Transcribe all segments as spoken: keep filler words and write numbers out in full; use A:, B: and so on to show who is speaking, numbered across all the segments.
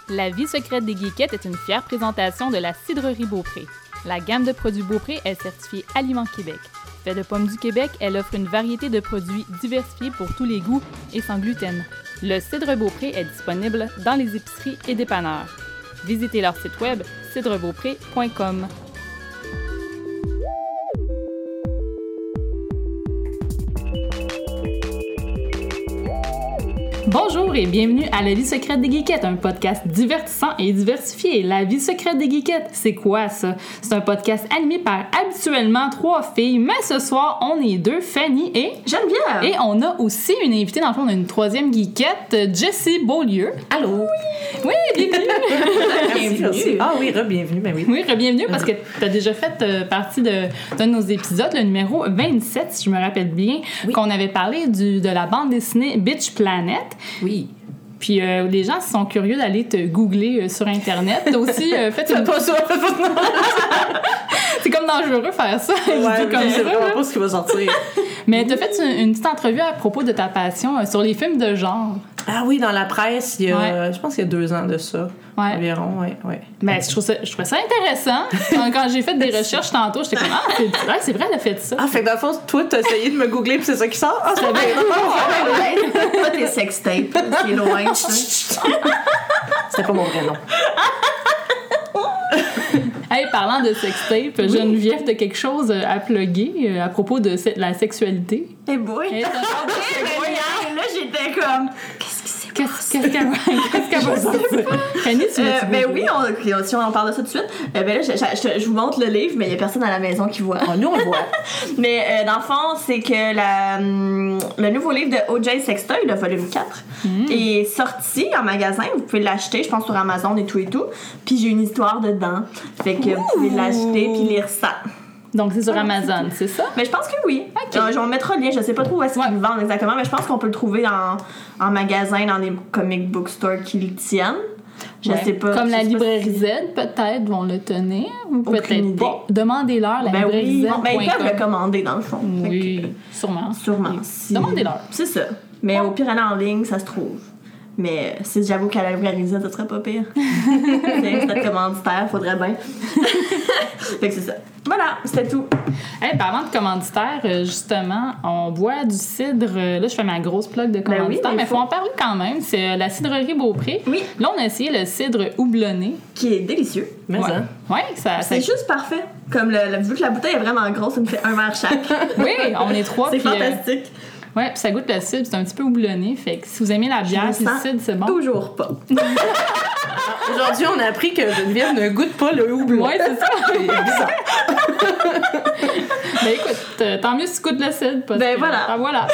A: La vie secrète des geekettes est une fière présentation de la cidrerie Beaupré. La gamme de produits Beaupré est certifiée Aliment Québec. Fait de pommes du Québec, elle offre une variété de produits diversifiés pour tous les goûts et sans gluten. Le cidre Beaupré est disponible dans les épiceries et dépanneurs. Visitez leur site web cidre beaupré point com. Bonjour et bienvenue à La vie secrète des geekettes, un podcast divertissant et diversifié. La vie secrète des geekettes, c'est quoi ça? C'est un podcast animé par habituellement trois filles, mais ce soir, on est deux, Fanny et
B: Geneviève.
A: Et on a aussi une invitée, dans le fond, on a une troisième geekette, Jessie Beaulieu.
B: Allô?
A: Oui, bienvenue!
B: Bienvenue. Ah oui, re-bienvenue, ben oui.
A: Oui, re-bienvenue, parce que tu as déjà fait euh, partie de, d'un de nos épisodes, le numéro vingt-sept, si je me rappelle bien, oui. Qu'on avait parlé du, de la bande dessinée Bitch Planet.
B: Oui.
A: Puis euh, les gens sont curieux d'aller te googler euh, sur Internet. T'as aussi euh, fait une...
B: pas ça, fais pas ça.
A: C'est comme dangereux faire ça.
B: Ouais,
A: comme
B: c'est vraiment pas ce qui va sortir.
A: Mais t'as fait une, une petite entrevue à propos de ta passion euh, sur les films de genre.
B: Ah oui, dans la presse, il y a,
A: ouais.
B: je pense qu'il y a deux ans de ça.
A: Ouais.
B: Environ, ouais, ouais.
A: Ben, je trouve ça, je trouvais ça intéressant. Quand, quand j'ai fait des recherches tantôt, j'étais comme, ah, c'est vrai, c'est vrai, elle a fait ça.
B: Ah, fait que dans le fond, toi, t'as essayé de me googler puis c'est ça qui sort? Ah, c'est vrai.
C: Pas tes sextapes, c'est loin.
B: C'était pas mon vrai nom.
A: Hey, parlant de sextape, oui. Geneviève, t'as quelque chose à plugger à propos de la sexualité?
C: Eh boy!
A: Hey,
C: là, j'étais comme... Qu'est-ce qui s'est
A: passé? Qu'est-ce qu'elle va, qu'est-ce qu'elle va sortir? Fanny, tu
C: euh,
A: veux
C: Ben oui, on, si on en parle de ça tout de suite. Euh, ben là, je, je, je vous montre le livre, mais il y a personne à la maison qui voit.
B: Oh, nous, on le voit.
C: Mais euh, dans le fond, c'est que la, hum, le nouveau livre de O J Sextoy, le volume quatre, mm. est sorti en magasin. Vous pouvez l'acheter, je pense, sur Amazon et tout et tout. Puis j'ai une histoire dedans. Fait que Ouh. Vous pouvez l'acheter puis lire ça.
A: Donc, c'est sur Amazon, c'est ça?
C: Mais je pense que oui. Okay. Euh, je vais mettre le lien. Je sais pas trop où est-ce ouais. qu'ils le vendent exactement, mais je pense qu'on peut le trouver en, en magasin, dans des comic book stores qui le tiennent. Je ouais. sais pas.
A: Comme la librairie
C: si...
A: Z, peut-être, vont le tenir. Ou peut-être
C: idée.
A: pas. Demandez-leur la
C: ben
A: librairie
C: oui.
A: Z.
C: Ben, ils peuvent le commander, dans le fond.
A: Oui,
C: que...
A: sûrement.
C: Sûrement.
A: Oui.
C: Si...
A: Demandez-leur.
C: C'est ça. Mais ouais. au pire, aller en ligne, ça se trouve. Mais si j'avoue qu'à la librairie Z, ça serait pas pire. C'est peut-être commanditaire, faudrait bien. Fait que c'est ça. Voilà, c'était tout.
A: Hey, parlant de commanditaire, justement, on boit du cidre. Là, je fais ma grosse plug de commanditaire, ben oui, mais il faut en parler quand même. C'est la cidrerie Beaupré.
C: Oui.
A: Là, on a essayé le cidre houblonné.
C: Qui est délicieux.
B: Mais
A: ouais.
B: ça.
A: Oui, ça.
C: C'est ça... juste parfait. Comme le, le, vu que la bouteille est vraiment grosse, ça me fait un verre chaque.
A: Oui, on est trois.
C: C'est
A: puis,
C: fantastique.
A: Euh... Ouais, puis ça goûte le cidre, c'est un petit peu houblonné. Fait que si vous aimez la bière, puis le cidre, c'est bon.
C: Toujours pas.
B: Aujourd'hui, on a appris que Geneviève ne goûte pas le houblon.
A: Ouais, c'est ça.
B: C'est bizarre.
A: Ben écoute, tant mieux si tu goûtes le cidre. Parce
C: ben
A: que,
C: voilà.
A: Ben voilà.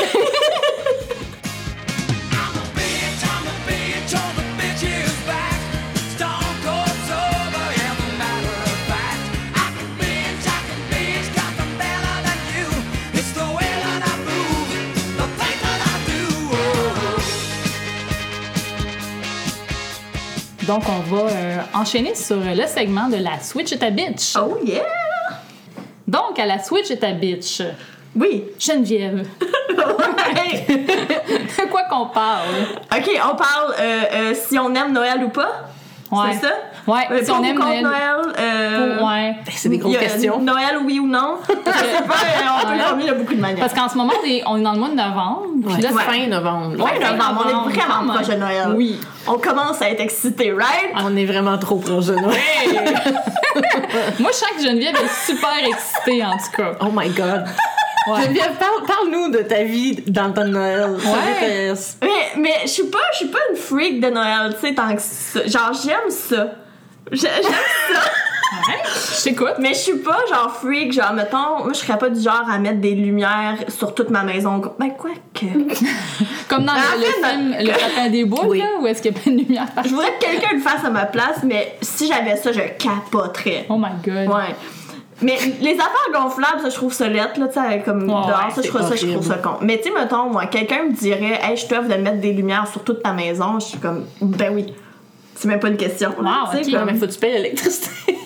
A: Donc, on va euh, enchaîner sur le segment de la Switch et ta bitch.
C: Oh yeah!
A: Donc, à la Switch et ta bitch.
C: Oui.
A: Geneviève.
C: Ouais.
A: De quoi qu'on parle?
C: OK, on parle euh, euh, si on aime Noël ou pas.
A: Ouais.
C: C'est ça?
A: Ouais,
C: euh,
A: si on aime Noël.
C: Noël euh,
A: pour, ouais.
B: C'est des grosses questions.
C: Noël, oui ou non? Je sais pas, on peut le formuler de beaucoup de manières.
A: Parce qu'en ce moment, on est, on est dans le mois de novembre.
B: Ouais.
A: Puis là,
B: ouais.
A: fin
B: novembre.
C: Ouais, fin novembre. On est vraiment proche de Noël.
A: Oui.
C: On commence à être excités, right?
B: On est vraiment trop proche de Noël.
A: Moi, je sens que Geneviève est super excitée, en tout cas.
B: Oh my God. Ouais. Geneviève, parle, parle-nous de ta vie dans le temps de Noël.
C: Ouais. Mais, mais je suis pas, je suis pas une freak de Noël, tu sais, tant que ça. Genre, j'aime ça. J'aime ça.
A: Ouais, je t'écoute.
C: Mais je suis pas genre freak, genre, mettons, moi, je serais pas du genre à mettre des lumières sur toute ma maison. Ben, quoi que.
A: Comme dans le, le film Le Sapin des Boules,
C: oui.
A: là, où est-ce qu'il y a plein de lumière partout?
C: Je voudrais que quelqu'un le fasse à ma place, mais si j'avais ça, je capoterais.
A: Oh my God.
C: Ouais. Mais les affaires gonflables, ça, je trouve ça lettre, là, tu sais, comme oh, dehors, ouais, ça, je trouve ça, je trouve ça con. Mais, tu sais, mettons, moi, quelqu'un me dirait, hey, je t'offre de mettre des lumières sur toute ta maison, je suis comme, ben oui. C'est même pas une question.
A: Wow,
C: là,
A: okay.
B: Comme... Non, mais faut que tu payes l'électricité.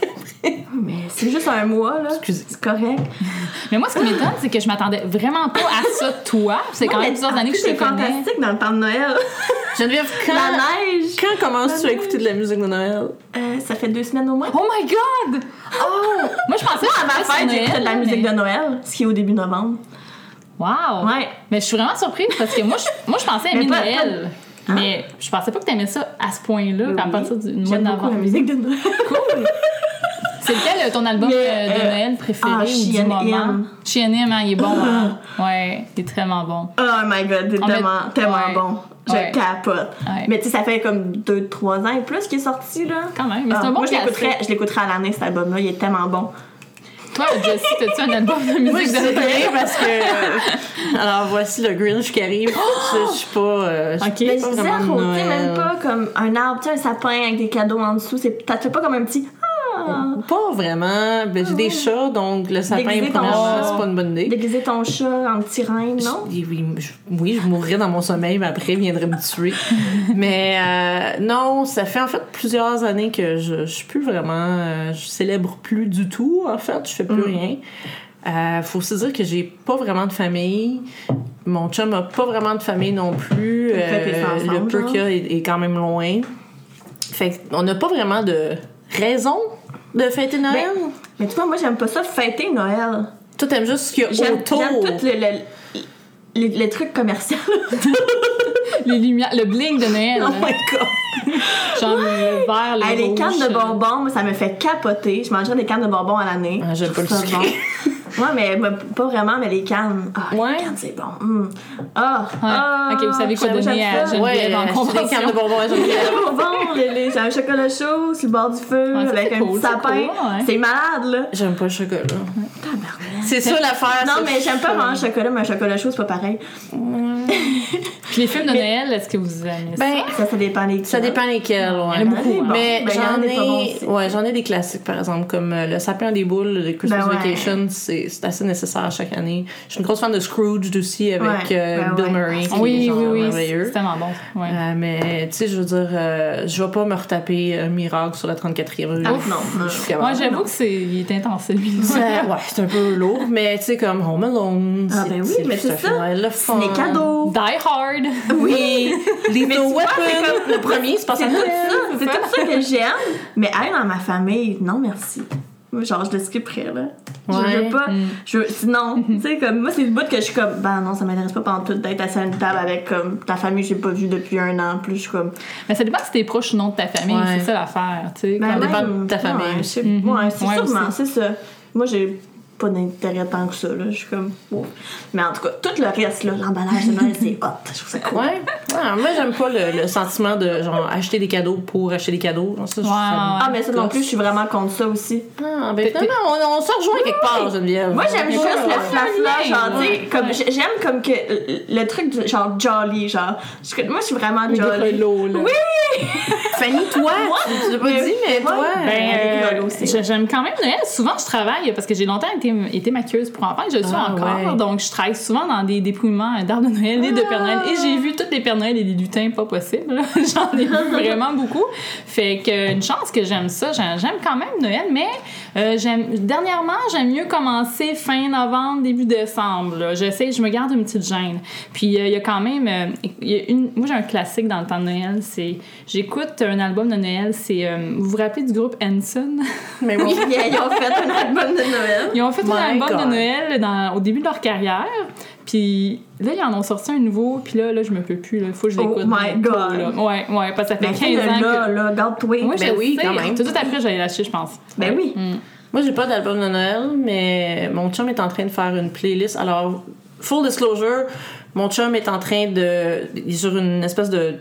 C: Mais c'est juste un mois, là.
D: Excusez.
C: C'est correct.
A: Mais moi, ce qui m'étonne, c'est que je m'attendais vraiment pas à ça de toi. C'est quand
C: Non,
A: même
C: mais
A: plusieurs années que je te
C: c'est
A: connais.
C: fantastique dans le temps de Noël.
D: Geneviève, quand,
C: La neige.
D: quand commences-tu à écouter de la musique de Noël?
C: Euh, ça fait deux semaines au moins.
A: Oh my God! Oh! Moi, je pensais
C: Moi,
A: que
C: à ma
A: c'était
C: fête,
A: sur
C: j'écoutais de la
A: Noël,
C: musique
A: mais-
C: de Noël, ce qui est au début novembre.
A: Wow!
C: Ouais.
A: Mais je suis vraiment surprise parce que moi, je, moi, je pensais aimer
C: Mais pas-
A: Noël. Mais je pensais pas que t'aimais ça à ce point-là,
C: Oui.
A: à partir du mois de
C: J'aime beaucoup
A: novembre.
C: la musique de Noël.
A: Cool! C'est lequel ton album
C: Mais,
A: euh, de
C: euh,
A: Noël préféré
C: ah,
A: ou du
C: She and
A: moment?
C: Him.
A: She and Him, hein, il est bon. Hein? Ouais, il est vraiment bon.
C: Oh my god, c'est
A: On
C: tellement,
A: met-
C: tellement
A: ouais.
C: bon. Je
A: Ouais.
C: capote.
A: Ouais.
C: Mais tu sais, ça fait comme deux trois ans et plus qu'il est sorti, là.
A: Quand même, mais c'est
C: Ah,
A: un bon
C: moi, je l'écouterais,
A: classique.
C: je l'écouterais à l'année, cet album-là. Il est tellement bon.
A: Toi, Jessie, t'as-tu un album de musique
D: Moi, je
A: de
D: sais
A: Noël?
D: rien parce que. euh, alors, voici le Grinch qui arrive. Je, je suis pas. euh, je
A: Ok.
D: suis
C: Mais
D: pas
C: je
D: vraiment
C: zéro,
D: de
C: tu sais, même
D: Noël.
C: pas comme un arbre, tu sais, un sapin avec des cadeaux en dessous. C'est, ça te fait pas comme un petit. Ah!
D: Pas vraiment. Ben, j'ai des chats, donc le sapin,
C: Déguiser ton
D: premièrement,
C: chat.
D: c'est pas une bonne idée.
C: Déguiser ton chat en petit reine, non?
D: Je- oui, je, oui, je mourrais dans mon sommeil, mais après, il viendrait me tuer. mais euh, non, ça fait en fait plusieurs années que je, je suis plus vraiment. euh, je célèbre plus du tout, en fait. Je fais plus
C: Mm.
D: rien. Euh, faut aussi dire que j'ai pas vraiment de famille. Mon chum a pas vraiment de famille non plus.
C: Vous faites les
D: Euh,
C: ensemble,
D: le peu
C: genre?
D: qu'il y a est, est quand même loin. Fait qu'on n'a pas vraiment de raison de fêter Noël.
C: Mais tu vois, moi, j'aime pas ça fêter Noël.
D: Toi, t'aimes juste ce qu'il y a
C: J'aime,
D: autour.
C: j'aime tout le, le, les, les trucs commerciaux.
A: Les lumières, le bling de Noël.
D: Oh
A: là.
D: my god!
A: Genre le vert, le
C: Hey, les
A: rouge.
C: cannes de bonbons, moi, ça me fait capoter. Je mangerais des cannes de bonbons à l'année.
D: Ah, j'aime
C: Je
D: pas le
C: trouve ça
D: sucré.
C: bon. Ouais, mais mais pas vraiment, mais les cannes. Ah,
D: Ouais.
C: les cannes, c'est bon. Mm. Ah,
A: Ouais.
C: ah,
A: Ok, vous savez quoi
C: j'aime-
A: donner
C: j'aime
A: à
C: ça.
A: Geneviève
D: Ouais,
A: en
D: acheter des
A: convention.
D: cannes de bonbons à Geneviève.
C: C'est bon, les, les, j'ai un chocolat chaud sur le bord du feu,
A: Ouais, ça,
C: avec
A: c'est
C: un
A: cool,
C: petit
A: c'est
C: sapin.
A: cool, ouais.
C: C'est malade, là.
D: J'aime pas le chocolat.
C: Tabarnak.
D: C'est ça l'affaire.
C: Non,
D: c'est
C: mais j'aime pas
D: chaud.
C: vraiment le chocolat, mais un chocolat chaud, c'est pas pareil.
A: Puis les films de Noël, est-ce que vous aimez ça?
D: Ben,
C: Ça, ça dépend des
D: ça dépend lesquels,
A: Il y en
D: ouais.
A: a beaucoup, hein.
D: Mais
C: Ben, il y en a
D: j'en
C: des pas bons
D: ai,
C: aussi.
D: ouais, j'en ai des classiques, par exemple, comme euh, le sapin des boules de Christmas
C: Ben ouais.
D: Vacation, c'est c'est assez nécessaire chaque année. Je suis une grosse fan de Scrooge aussi, avec
C: Ouais,
D: euh,
C: ben
D: Bill
C: ouais.
D: Murray, qui est
A: Oui,
D: genre
A: oui, oui.
D: merveilleux.
A: C'est tellement bon. Ouais.
D: Euh, mais, tu sais, je veux dire, euh, je vais pas me retaper euh, Miracle sur la trente-quatrième rue.
C: Ah, non, non.
D: Je suis capable.
A: Moi, j'avoue que c'est il est intense, lui.
D: Ça- ouais, c'est un peu lourd, mais tu sais, comme Home Alone,
C: Ah,
D: c'est-
C: ben oui,
D: c'est
C: mais
D: tout à
C: c'est
D: fait
C: ça.
D: Noël, le
C: C'est
D: fun.
C: des cadeaux.
A: Die Hard.
D: Oui,
C: Mais
D: Lethal
C: tu vois,
D: Weapon,
C: c'est comme-
D: le premier, c'est pas ça.
C: C'est tout ça, c'est tout ça que j'aime. Mais elle, dans ma famille, non merci. Moi, genre, je le skipperais, là. Je
D: Ouais.
C: veux pas.
A: Mm.
C: Je veux- sinon, tu sais, comme, moi, c'est le bout que je suis comme, ben non, ça m'intéresse pas pendant tout d'être assis à une table avec, comme, ta famille, j'ai pas vu depuis un an. Plus, je suis comme.
A: Mais ça dépend si t'es proche ou non de ta famille.
D: Ouais.
A: C'est ça l'affaire, tu sais.
C: Ben,
A: comme-
D: dépend
C: même-
D: de ta famille
C: ouais,
D: aussi.
C: c'est-
A: Mhm.
C: Ouais, c'est
A: Ouais,
C: sûrement,
A: aussi.
C: c'est ça. Moi, j'ai pas d'intérêt tant que ça, là. Je suis comme. wow. Mais en tout cas, tout le reste, là, l'emballage de Noël, c'est hot. Je trouve ça cool.
D: Ouais. Ouais, moi, j'aime pas le, le sentiment de genre acheter des cadeaux pour acheter des cadeaux. Genre, ça, je-
A: Ouais,
D: ça me
C: Ah, mais ça non
D: gosse.
C: plus, je suis vraiment contre ça aussi.
D: Ah, ben finalement, on, on se rejoint quelque part, Geneviève.
C: Moi, j'aime juste le flafla,
A: Ouais.
C: genre, tu sais,
A: Ouais.
C: comme, j'ai- j'aime comme que le, le truc, du- genre, jolly, genre. Je- moi, je suis vraiment
A: Les
C: jolly.
A: grelots, là.
C: Oui!
D: Fanny, toi, tu l'as pas
C: Mais-
D: dit, mais
C: ouais.
D: toi.
A: Ben,
C: les
A: euh,
C: grelots aussi.
A: je- j'aime quand même Noël. Souvent, je travaille parce que j'ai longtemps été, été maquilleuse pour enfants et je le suis
D: Ah,
A: encore.
D: ouais.
A: Donc, je travaille souvent dans des dépouillements d'arbres de Noël et de Père Noël. Et j'ai vu tous les Pères Noël et les lutins pas possible. J'en ai vu vraiment beaucoup. Fait que, une chance que j'aime ça. J'aime, j'aime quand même Noël, mais euh, j'aime, dernièrement, j'aime mieux commencer fin novembre, début décembre. Là. J'essaie, je me garde une petite gêne. Puis, euh, il y a quand même. euh, il y a une, moi, j'ai un classique dans le temps de Noël. C'est. J'écoute un album de Noël. C'est. euh, vous vous rappelez du groupe Hanson?
D: Mais oui.
C: Ils ont fait un album de Noël.
A: Ils ont fait
D: My
A: un album
D: God.
A: de Noël dans, au début de leur carrière. Puis là, ils en ont sorti un nouveau. Puis là, là je me peux plus. Il faut que je
C: Oh
A: l'écoute.
C: my
A: bientôt,
C: God.
A: là. Ouais, ouais, parce que ça fait
C: Mais
A: quinze ans
C: là,
A: que...
C: là, garde-toi.
A: Oui,
D: Ben
A: je
D: oui,
A: sais.
D: quand même.
A: Tout de suite après, j'allais l'acheter, je pense.
C: Ben oui.
A: Mm.
D: Moi, j'ai pas d'album de Noël, mais mon chum est en train de faire une playlist. Alors, full disclosure, mon chum est en train de. Il est sur une espèce de.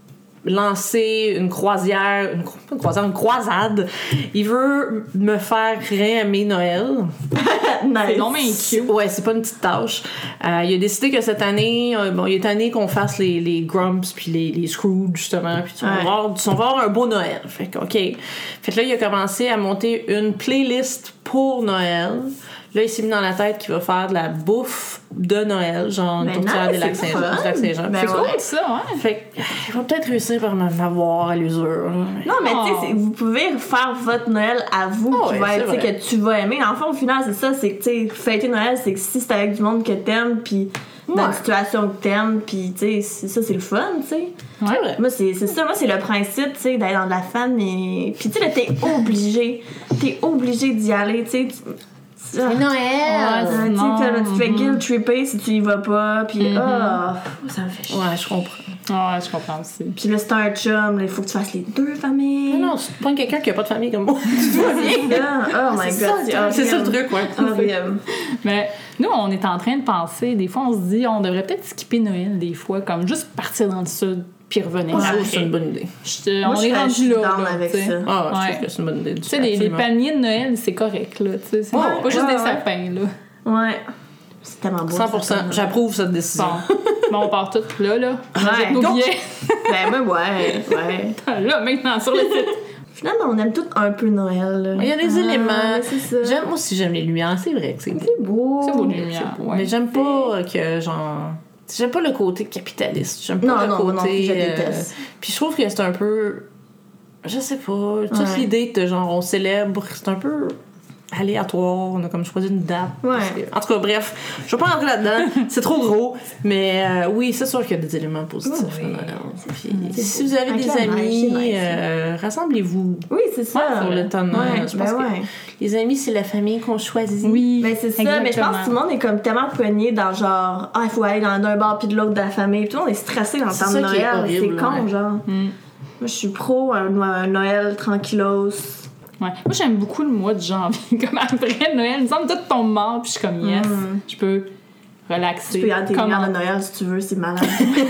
D: Lancer une croisière, une, cro- pas une croisière, une croisade. Il veut me faire réaimer Noël.
C: Nice.
A: Non, mais cute.
D: Ouais, c'est pas une petite tâche. Euh, il a décidé que cette année, euh, bon, il est tanné qu'on fasse les, les Grumps puis les, les Scrooge, justement. Puis tu vas
C: Ouais.
D: voir, tu vas voir un beau Noël. Fait que, OK. Fait que là, il a commencé à monter une playlist pour Noël. Là, il s'est mis dans la tête qu'il va faire de la bouffe de Noël, genre une
C: Ben
D: tourtière
C: nice,
D: des lacs
C: c'est
D: Saint-Jean.
C: fun.
D: du lac Saint-Jean.
C: Ben
D: Fait
A: C'est
C: ouais.
A: cool, ça, ouais.
D: Fait qu'il va peut-être réussir par m'avoir à l'usure.
C: Non, mais tu sais,
A: Oh.
C: c'est- vous pouvez faire votre Noël à vous,
D: Oh,
C: qui
D: ouais,
C: va
D: c'est
C: être, tu sais,
D: vrai.
C: que tu vas aimer. En fait, au final, c'est ça, c'est que, tu sais, fêter Noël, c'est que si c'est avec du monde que t'aimes, puis dans
D: Ouais.
C: une situation que t'aimes, puis tu sais, c'est ça, c'est le fun, tu sais.
D: C'est vrai.
C: Moi, c'est c'est ça, moi, c'est le principe, tu sais, d'être dans de la famille. Puis, tu sais, là, t'es obligé, t'es obligé d'y aller, tu sais. tu-
D: C'est
C: Ah,
D: Noël!
C: tu sais,
A: non,
C: t'as- tu te fais
A: mhm.
C: guilt tripper si tu y vas pas, puis
A: Mhm.
C: ah, ça me fait chier.
D: Ouais, je comprends.
A: Ouais, je comprends aussi.
C: Puis là, c'est un chum, là, il faut que tu fasses les deux familles.
D: Mais non, tu prends quelqu'un qui a pas de famille comme moi.
C: Ah, oh my
D: C'est
C: god,
D: ça, c'est ça le truc, ouais.
C: Horrible.
A: Mais nous, on est en train de penser, des fois, on se dit, on devrait peut-être skipper Noël, des fois, comme juste partir dans le sud puis revenir.
D: Ouais,
A: après.
D: c'est une bonne idée.
A: Je-
C: Moi,
A: on
C: je
A: est
C: serais- je
A: rendu
C: suis
A: là,
C: down
A: là,
C: avec
A: tu sais.
C: ça.
D: Ah, ouais, je
A: Ouais.
D: trouve que c'est une bonne idée.
A: Tu sais, les, les paniers de Noël, c'est correct, là, tu sais. C'est
D: Ouais,
A: pas juste
C: ouais,
A: des
C: ouais.
A: sapins, là.
C: Ouais. C'est tellement beau.
D: cent pour cent,
C: ça.
D: j'approuve cette décision.
A: Bon. Bon, on part toutes là, là. On
C: Ouais.
A: achète nos
C: Go.
A: billets.
C: Ben, moi, ouais, ouais.
A: Là, maintenant, sur le site.
C: Finalement, on aime tous un peu Noël. là.
D: Il y a des
C: Ah,
D: éléments.
C: mais c'est ça.
D: J'aime, moi aussi, j'aime les lumières, c'est vrai que c'est beau.
C: C'est beau.
A: C'est beau, les lumières, ouais.
D: Mais j'aime pas que, genre. J'aime pas le côté capitaliste. J'aime pas
C: Non,
D: le
C: non,
D: côté.
C: non, je
D: euh,
C: déteste.
D: Puis je trouve que c'est un peu. Je sais pas. Toute
C: Ouais.
D: l'idée de genre, on célèbre, c'est un peu aléatoire. On a comme choisi une date.
C: Ouais.
D: En tout cas, bref, je vais pas rentrer là-dedans. C'est trop gros. Mais euh, oui, c'est sûr qu'il y a des éléments positifs.
C: Oui,
D: à Noël.
C: c'est-
D: Puis,
C: c'est
D: si
C: beau.
D: vous avez
C: Avec
D: des
C: la neige,
D: amis,
C: c'est nice.
D: euh, rassemblez-vous.
C: Oui, c'est ça.
A: Ouais,
D: sur le temps de Noël.
C: Ouais,
D: Je pense
C: ben
D: que
C: ouais.
D: les amis, c'est la famille qu'on choisit.
A: Oui.
C: Ben c'est ça, mais je pense que tout le monde est comme tellement pogné dans genre ah il faut aller dans d'un bar puis de l'autre de la famille, tout le monde est stressé dans le
D: C'est
C: temps de
D: ça qui est
C: Noël, c'est
D: horrible,
C: con
D: ouais.
C: genre.
A: Mm.
C: Moi je suis pro un, un Noël tranquillos.
A: Ouais. Moi, j'aime beaucoup le mois de janvier. Comme après Noël, il me semble que tout tombe mort, puis je suis comme, yes,
C: Mm.
A: je peux relaxer.
C: Tu peux y aller tes
A: Comment-
C: lumières de Noël si tu veux, c'est malade.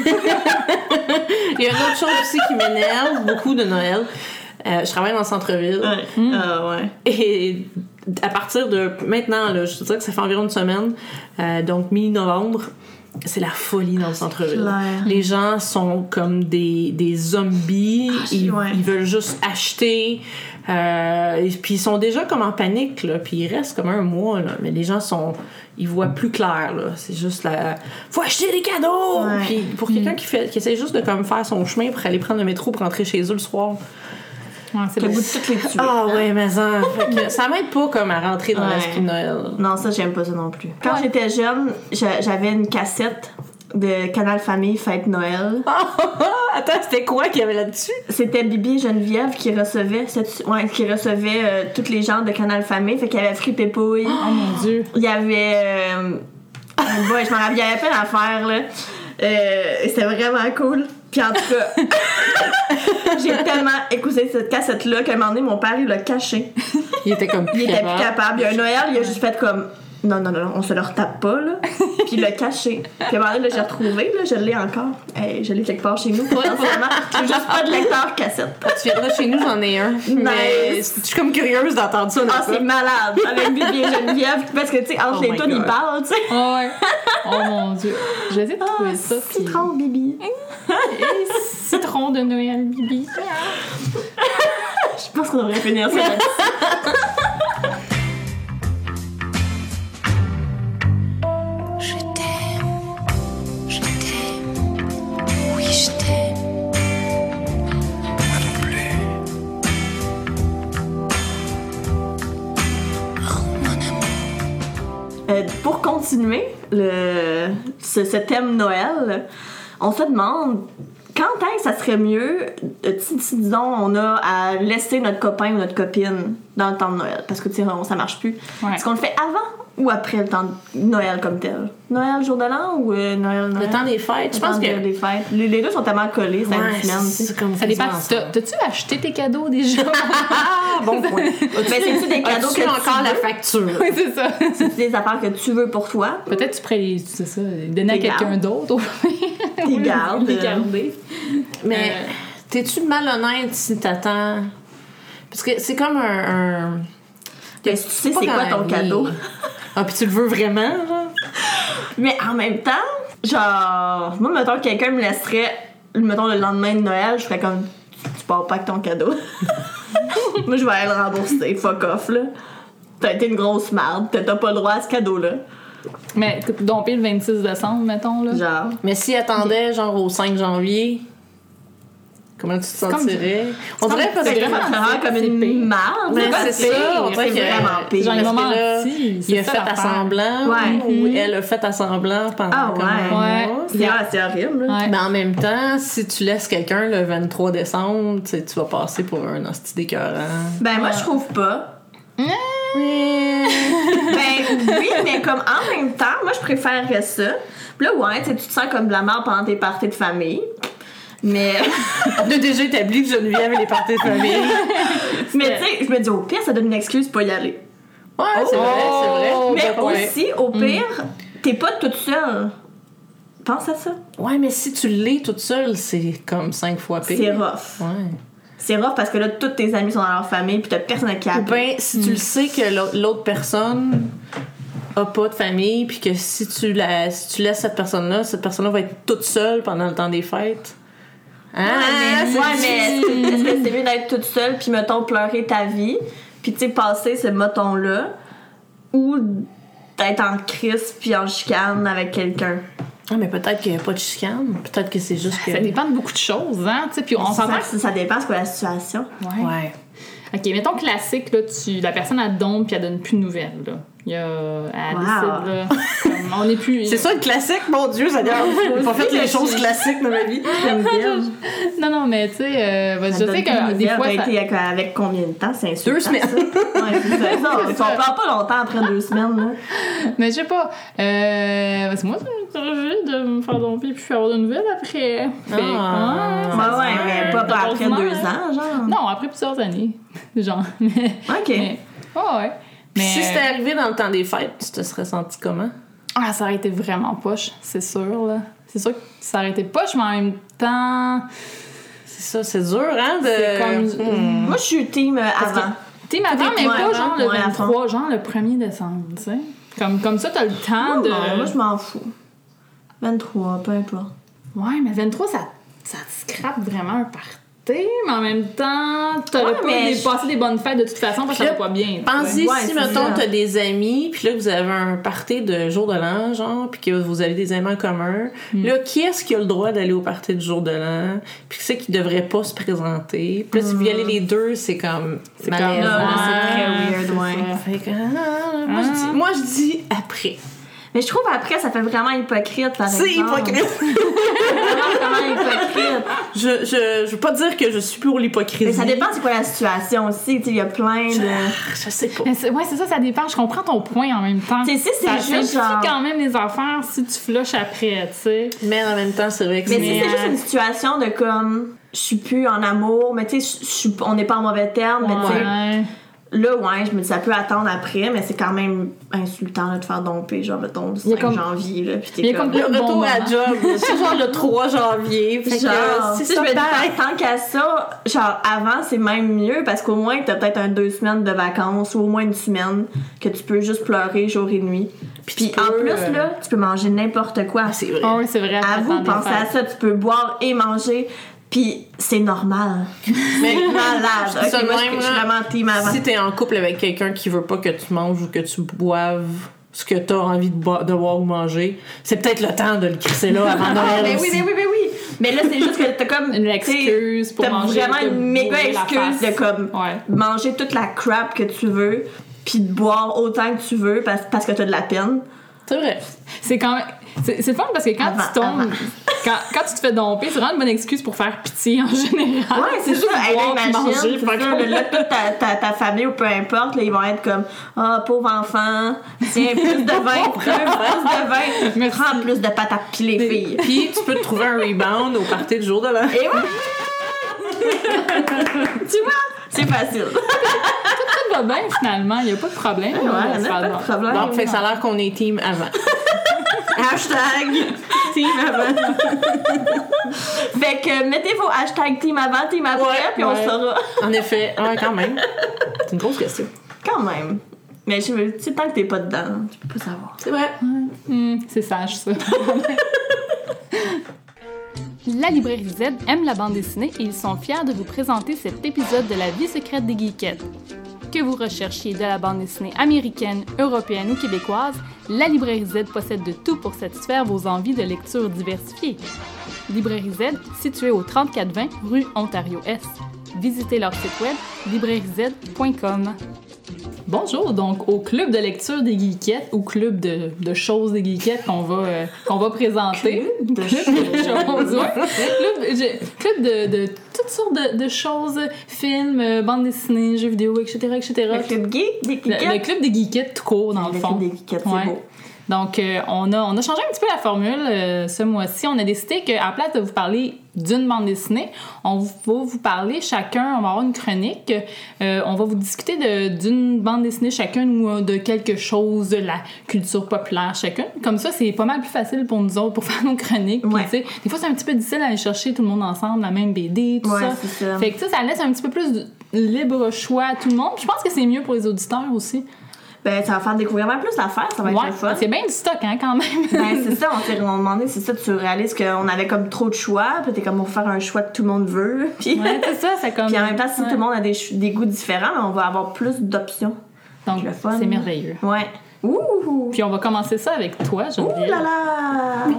D: Il y a une autre chose aussi qui m'énerve beaucoup de Noël. Euh, je travaille dans le centre-ville.
C: ouais. Ah ouais.
D: Et à partir de maintenant, là, je te dirais que ça fait environ une semaine, euh, donc mi-novembre, c'est la folie dans le centre-ville.
C: clair.
D: Les gens sont comme des, des zombies, ils,
C: ouais.
D: ils veulent juste acheter, euh, et puis ils sont déjà comme en panique, là, puis il reste comme un mois, là, mais les gens sont, ils voient plus clair, là. C'est juste la, faut acheter des cadeaux!
C: Ouais.
D: Puis pour quelqu'un qui fait, qui essaie juste de comme faire son chemin pour aller prendre le métro pour rentrer chez eux le soir,
A: Ouais, c'est
C: T'as le
A: le
C: goût de toutes les tuer.
D: ah ouais, mais ça, fait que ça m'aide pas comme à rentrer dans
C: Ouais.
D: l'esprit de Noël.
C: Non, ça j'aime pas ça non plus. Quand
A: Ouais.
C: j'étais jeune, j'a- j'avais une cassette de Canal Famille Fête Noël.
D: Attends, c'était quoi qu'il y avait là-dessus?
C: C'était Bibi et Geneviève qui recevaient cette, ouais, qui recevait euh, tous les gens de Canal Famille. Fait qu'il y avait Free Pépouille.
A: Oh mon Dieu.
C: Il y avait. Euh, ouais, je m'en rappelle, il y avait plein d'affaires, là. Euh, c'était vraiment cool. Puis en tout cas, j'ai tellement écouté cette cassette-là qu'à un moment donné, mon père, il l'a caché.
D: Il était comme
C: Il était plus capable. Il y a un Noël, il a juste fait comme. Non, non, non, on se le retape pas, là. Puis il l'a caché. Puis à un moment donné, là, j'ai retrouvé, là, je l'ai encore. Hey, je l'ai quelque part chez nous. Potentiellement. J'ai juste pas de lecteur cassette.
D: Tu viendras chez nous, j'en ai un. Mais
C: Nice.
D: je suis comme curieuse d'entendre ça.
C: Ah, c'est malade. Avec Bibi et Geneviève. Parce que, tu sais, entre
D: Oh
C: les
D: my
C: tunes, ils
D: God.
C: parlent, tu sais.
A: Oh, ouais. Oh mon Dieu. Je vais essayer de trouver
C: Ah,
A: ça. puis-
C: citron, Bibi.
A: Et citron de Noël, Bibi.
C: Je pense qu'on devrait finir ça là-dessus.
E: Je t'aime, je t'aime, oui je t'aime. Moi non plus. Oh mon amour.
C: Euh, pour continuer le, ce, ce thème Noël, on se demande quand est-ce que ça serait mieux, euh, si, si, disons, on a à laisser notre copain ou notre copine dans le temps de Noël, parce que tu sais, on- ça marche plus.
A: Ouais.
C: Est-ce qu'on le fait avant ou après le temps de Noël comme tel? Noël jour de l'an ou euh, Noël, Noël?
D: Le temps des fêtes, je
C: Le
D: pense
C: temps
D: que.
C: de- des fêtes. Les, les deux sont tellement collés, c'est
D: Ouais,
C: une semaine, tu sais.
D: c'est comme
A: Ça dépend.
D: quasiment
A: T'as- T'as-tu acheté tes cadeaux déjà?
D: Ah, bon point.
C: Mais c'est-tu des cadeaux
D: As-tu
C: que
D: encore
C: tu
D: la
C: veux?
D: facture?
A: Oui, c'est ça.
C: C'est-tu des affaires que tu veux pour toi?
A: Peut-être tu pourrais les, c'est ça, les donner à
C: T'es
A: quelqu'un
C: gardes.
A: d'autre.
C: T'es gardes.
A: Les garder.
D: Mais
A: Euh.
D: t'es-tu malhonnête si t'attends? Parce que c'est comme un. un...
C: Ben, si tu sais c'est quoi ton
D: gagné.
C: cadeau.
D: Ah, puis tu le veux vraiment, genre?
C: Mais en même temps, genre, moi, mettons, quelqu'un me laisserait, mettons, le lendemain de Noël, je ferais comme, tu, tu pars pas avec ton cadeau. Moi, je vais aller le rembourser, fuck off, là. t'as été une grosse marde, t'as t'as pas le droit à ce cadeau-là.
A: Mais domper le vingt-six décembre, mettons, là.
C: Genre.
D: Mais s'il attendait, genre, au cinq janvier, comment tu te sentirais? On dirait
A: comme-
D: parce
A: c'est
D: que...
A: vraiment-
C: vraiment comme
A: c'est
C: une
A: pire.
C: marde.
D: Mais
C: là,
D: c'est
C: c'est
D: ça,
C: pire,
D: on dirait
C: c'est
D: que-
C: vraiment pire.
A: Genre, les
D: Parce
A: moments
D: que là,
A: petits, c'est
D: il a
A: ça
D: fait
A: l'affaire.
D: assemblant,
C: Ouais.
D: ou elle a fait assemblant pendant
C: Ah,
D: comme un
C: ouais.
D: mois.
C: C'est ah, c'est horrible. là.
A: Ouais.
D: Mais en même temps, si tu laisses quelqu'un le vingt-trois décembre, tu sais, tu vas passer pour un hostie d'écœurant.
C: Ben, moi, je trouve pas.
D: Oui.
C: Ben, oui, mais comme en même temps, moi, je préférerais ça. Puis là, ouais, tu sais, tu te sens comme de la merde pendant tes parties de famille. Mais,
D: On a déjà établi que Geneviève et les parties de famille.
C: mais tu sais, je me dis, au pire, ça donne une excuse pour y aller.
D: Ouais, c'est vrai, c'est vrai.
C: Mais
D: Ouais.
C: aussi, au pire, t'es pas toute seule. Pense à ça.
D: Ouais, mais si tu l'es toute seule, c'est comme cinq fois pire.
C: C'est rough.
D: Ouais.
C: C'est rough parce que là, tous tes amis sont dans leur famille, puis t'as personne à qui
D: Ou
C: appeler.
D: bien, si tu le sais que l'au- l'autre personne a pas de famille, puis que si tu, la, si tu laisses cette personne-là, cette personne-là va être toute seule pendant le temps des fêtes. Ah,
C: mais,
D: c'est
C: ouais, mais
D: difficile.
C: est-ce que c'est mieux d'être toute seule, puis mettons, pleurer ta vie, puis tu sais, passer ce moton-là, ou d'être en crise, puis en chicane avec quelqu'un?
D: Ah, mais peut-être qu'il n'y a pas de chicane. Peut-être que c'est juste que.
A: Ça dépend de beaucoup de choses, hein, tu sais, puis on s'entend
C: ça, ça dépend, c'est quoi la situation.
A: que... Ouais.
D: Ouais.
A: OK, mettons classique, là, tu, la personne, elle dompe puis elle donne plus de nouvelles, là. Il y a... Elle
C: Wow.
A: décide, là, comme, on n'est plus...
D: C'est ça le classique, mon Dieu, ça J'ai pas fait les choses classiques de ma vie.
C: J'aime bien.
A: Non, non, mais tu sais, euh, ben, je sais que des fois...
C: T'as
A: ça-
C: été avec, avec combien de temps? C'est insultant.
D: Deux semaines.
C: ça. Ouais, c'est ça. ça, on, on pleure pas longtemps après deux semaines, là.
A: Mais je sais pas. Euh, c'est moi, ça m'est arrivé de me faire domper puis avoir de nouvelles après. Fait que,
D: Ah.
A: ouais,
C: Ouais,
A: ça
C: ouais,
A: se
C: mais
A: fait
C: pas, pas
A: de
C: après
A: temps en
C: deux
A: temps.
C: ans, genre.
A: Non, après plusieurs années. Genre. Mais,
C: OK.
A: mais, ouais, ouais. Mais,
D: Si c'était arrivé dans le temps des fêtes, tu te serais senti comment?
A: ah, ça aurait été vraiment poche, c'est sûr, là. C'est sûr que ça aurait été poche, mais en même temps.
D: C'est ça, c'est dur, hein? De...
A: C'est comme-
D: Hmm.
C: Moi, je suis team euh,
A: Parce
C: avant.
A: Tu sais, mais attends, mais
C: Ouais,
A: pas
C: avant,
A: genre le
C: ouais, à fond.
A: vingt-trois, genre le premier décembre, tu sais. Comme, comme ça, t'as le temps
C: Non,
A: de.
C: non, moi, je m'en fous. vingt-trois, peu importe.
A: Ouais, mais vingt-trois, ça, ça te scrape vraiment un party, mais en même temps, t'aurais
C: Ouais,
A: pas
C: mais
A: des,
C: je-
A: passé des bonnes fêtes de toute façon parce que ça va pas bien. tu sais.
D: Pensez
C: Ouais,
D: si,
C: c'est
D: mettons,
C: ça.
D: t'as des amis, puis là, vous avez un party de jour de l'an, genre, puis que vous avez des amis en commun. Là, qui est-ce qui a le droit d'aller au party du jour de l'an? Puis qui c'est qui devrait pas se présenter? Puis là, si vous y allez les deux, c'est comme
A: C'est comme-
D: malaisant.
C: Là, là, c'est très
A: Ouais,
C: weird,
A: c'est
C: ouais.
A: ça.
D: Fait que, ah, moi, je dis, moi, je dis après.
C: Mais je trouve après, ça fait vraiment hypocrite, par exemple.
D: C'est hypocrite.
C: Vraiment, vraiment hypocrite.
D: Je, je, je veux pas dire que je suis pour l'hypocrisie.
C: Mais ça dépend c'est quoi la situation aussi. Tu sais, il y a plein de...
D: Je sais pas.
A: Mais c'est- ouais, c'est ça, ça dépend. Je comprends ton point en même temps.
C: Tu sais, si c'est
A: ça
C: juste
A: simplifie
C: genre-
A: quand même les affaires si tu flushes après, tu sais.
D: Mais en même temps, c'est vrai que
C: Mais
D: c'est...
C: si c'est juste une situation de comme... Je suis plus en amour, mais tu sais, je- je suis- on n'est pas en mauvais terme, mais tu sais...
A: Ouais.
C: Là, ouais, je me dis, ça peut attendre après, mais c'est quand même insultant là, de faire domper, genre, mettons, le
A: Il y a
C: cinq
A: comme-
C: janvier, là, pis t'es
A: il y a
C: comme...
A: comme-
D: Le
A: Bon
D: retour à
A: moment.
D: job, c'est genre le trois janvier. Fait que,
C: Genre,
D: c'est
C: tu sais,
D: ça,
C: je me dis,
D: bye.
C: tant- tant qu'à ça, genre, avant, c'est même mieux, parce qu'au moins, t'as peut-être un deux semaines de vacances, ou au moins une semaine, que tu peux juste pleurer jour et nuit. Puis
D: tu
C: en
D: peux,
C: plus,
D: euh,
C: là, tu peux manger n'importe quoi.
D: Ah, c'est vrai.
A: Ah oui, c'est vrai.
C: À vous,
A: attends,
C: pensez
A: des
C: à ça, tu peux boire et manger, puis c'est normal.
D: Mais
C: Malade.
D: Je dis ça
C: Ok,
D: de
C: moi,
D: même,
C: je je suis
D: là.
C: vraiment team avant.
D: Si t'es en couple avec quelqu'un qui veut pas que tu manges ou que tu boives ce que t'as envie de, bo- de boire ou manger, c'est peut-être le temps de le crisser là avant
C: Ah,
D: Noël
C: mais oui,
D: aussi.
C: mais oui, mais oui. Mais là, c'est juste que t'as comme...
A: Une
C: t'sais,
A: excuse pour
C: T'as
A: manger.
C: vraiment
A: te
C: une méga
A: bourrer la
C: excuse
A: face.
C: de comme
A: Ouais.
C: manger toute la crap que tu veux, puis de boire autant que tu veux parce, parce que t'as de la peine.
D: C'est vrai.
A: C'est quand même. C'est, c'est le fun parce que quand
C: Avant,
A: tu tombes.
C: avant.
A: Quand, quand tu te fais domper, c'est vraiment une bonne excuse pour faire pitié en général.
C: Ouais, c'est
A: juste
C: ça. Hey,
A: boire
C: là,
A: puis
C: imagine,
A: manger.
C: c'est
A: faire
C: ça,
A: comme-
C: là, là, toute ta, ta, ta famille ou peu importe, là, ils vont être comme « Ah, pauvre enfant, tiens, plus de vin, plus, plus de vin,
A: Merci.
C: prends plus de pâte à piler, les filles. »
D: Puis tu peux te trouver un rebound au party du jour de l'an.
C: Et voilà! Tu vois? C'est facile.
A: Tout va bien finalement, il n'y a pas de problème.
C: Ouais,
A: On va
C: on
A: se
C: a
A: faire
C: pas de
A: domper.
C: problème.
D: Donc, fait que ça a l'air qu'on est team avant.
C: Hashtag team avant. Fait que mettez vos hashtags team avant, team après,
D: Ouais,
C: puis on
A: ouais.
C: saura.
D: En effet, ouais, quand même. C'est une grosse question.
C: Quand même. Mais je veux, tu sais, tant que t'es pas dedans, tu peux pas savoir.
D: C'est vrai.
A: Hmm, c'est sage ça. La librairie Z aime la bande dessinée et ils sont fiers de vous présenter cet épisode de La vie secrète des geekettes. Que vous recherchiez de la bande dessinée américaine, européenne ou québécoise, la Librairie Z possède de tout pour satisfaire vos envies de lecture diversifiées. Librairie Z, située au trente-quatre vingt rue Ontario-Est. Visitez leur site web librairie z point com.
F: Bonjour, donc au club de lecture des geekettes, ou club de, de choses des geekettes qu'on va, euh, qu'on va présenter.
C: De
F: Club de choses, ouais. Club, je- club de, de toutes sortes de, de choses, films, euh, bandes dessinées, jeux vidéo, et cetera, et cetera.
C: Le club geek, des
F: Le, le
C: geekettes.
F: club des geekettes tout court, dans le,
C: Le
F: fond.
C: club des geekettes, c'est
F: Ouais.
C: beau.
F: Donc, euh, on, a, on a changé un petit peu la formule euh, ce mois-ci. On a décidé qu'à place de vous parler d'une bande dessinée, on va vous parler chacun, on va avoir une chronique. Euh, on va vous discuter de- d'une bande dessinée chacun ou euh, de quelque chose de la culture populaire chacun. Comme ça, c'est pas mal plus facile pour nous autres pour faire nos chroniques. Puis,
C: Ouais.
F: tu sais, des fois, c'est un petit peu difficile d'aller chercher tout le monde ensemble, la même B D, tout
C: Ouais,
F: ça.
C: c'est ça.
F: Fait que ça, ça laisse un petit peu plus de libre choix à tout le monde. Puis je pense que c'est mieux pour les auditeurs aussi.
C: Ben, ça va faire découvrir bien plus l'affaire, ça va être
F: Ouais,
C: le fun.
F: c'est bien du stock, hein, quand même.
C: Ben, c'est ça, on s'est demandé, c'est ça, tu réalises qu'on avait comme trop de choix, puis t'es comme, on va faire un choix que tout le monde veut, puis...
F: Ouais, c'est ça, c'est comme.
C: Puis en même temps, si
F: Ouais.
C: tout le monde a des, ch- des goûts différents, on va avoir plus d'options.
F: Donc,
C: le fun.
F: c'est merveilleux.
C: Ouais. Ouh!
F: Puis on va commencer ça avec toi,
C: Ouh
F: Geneviève.
C: là là!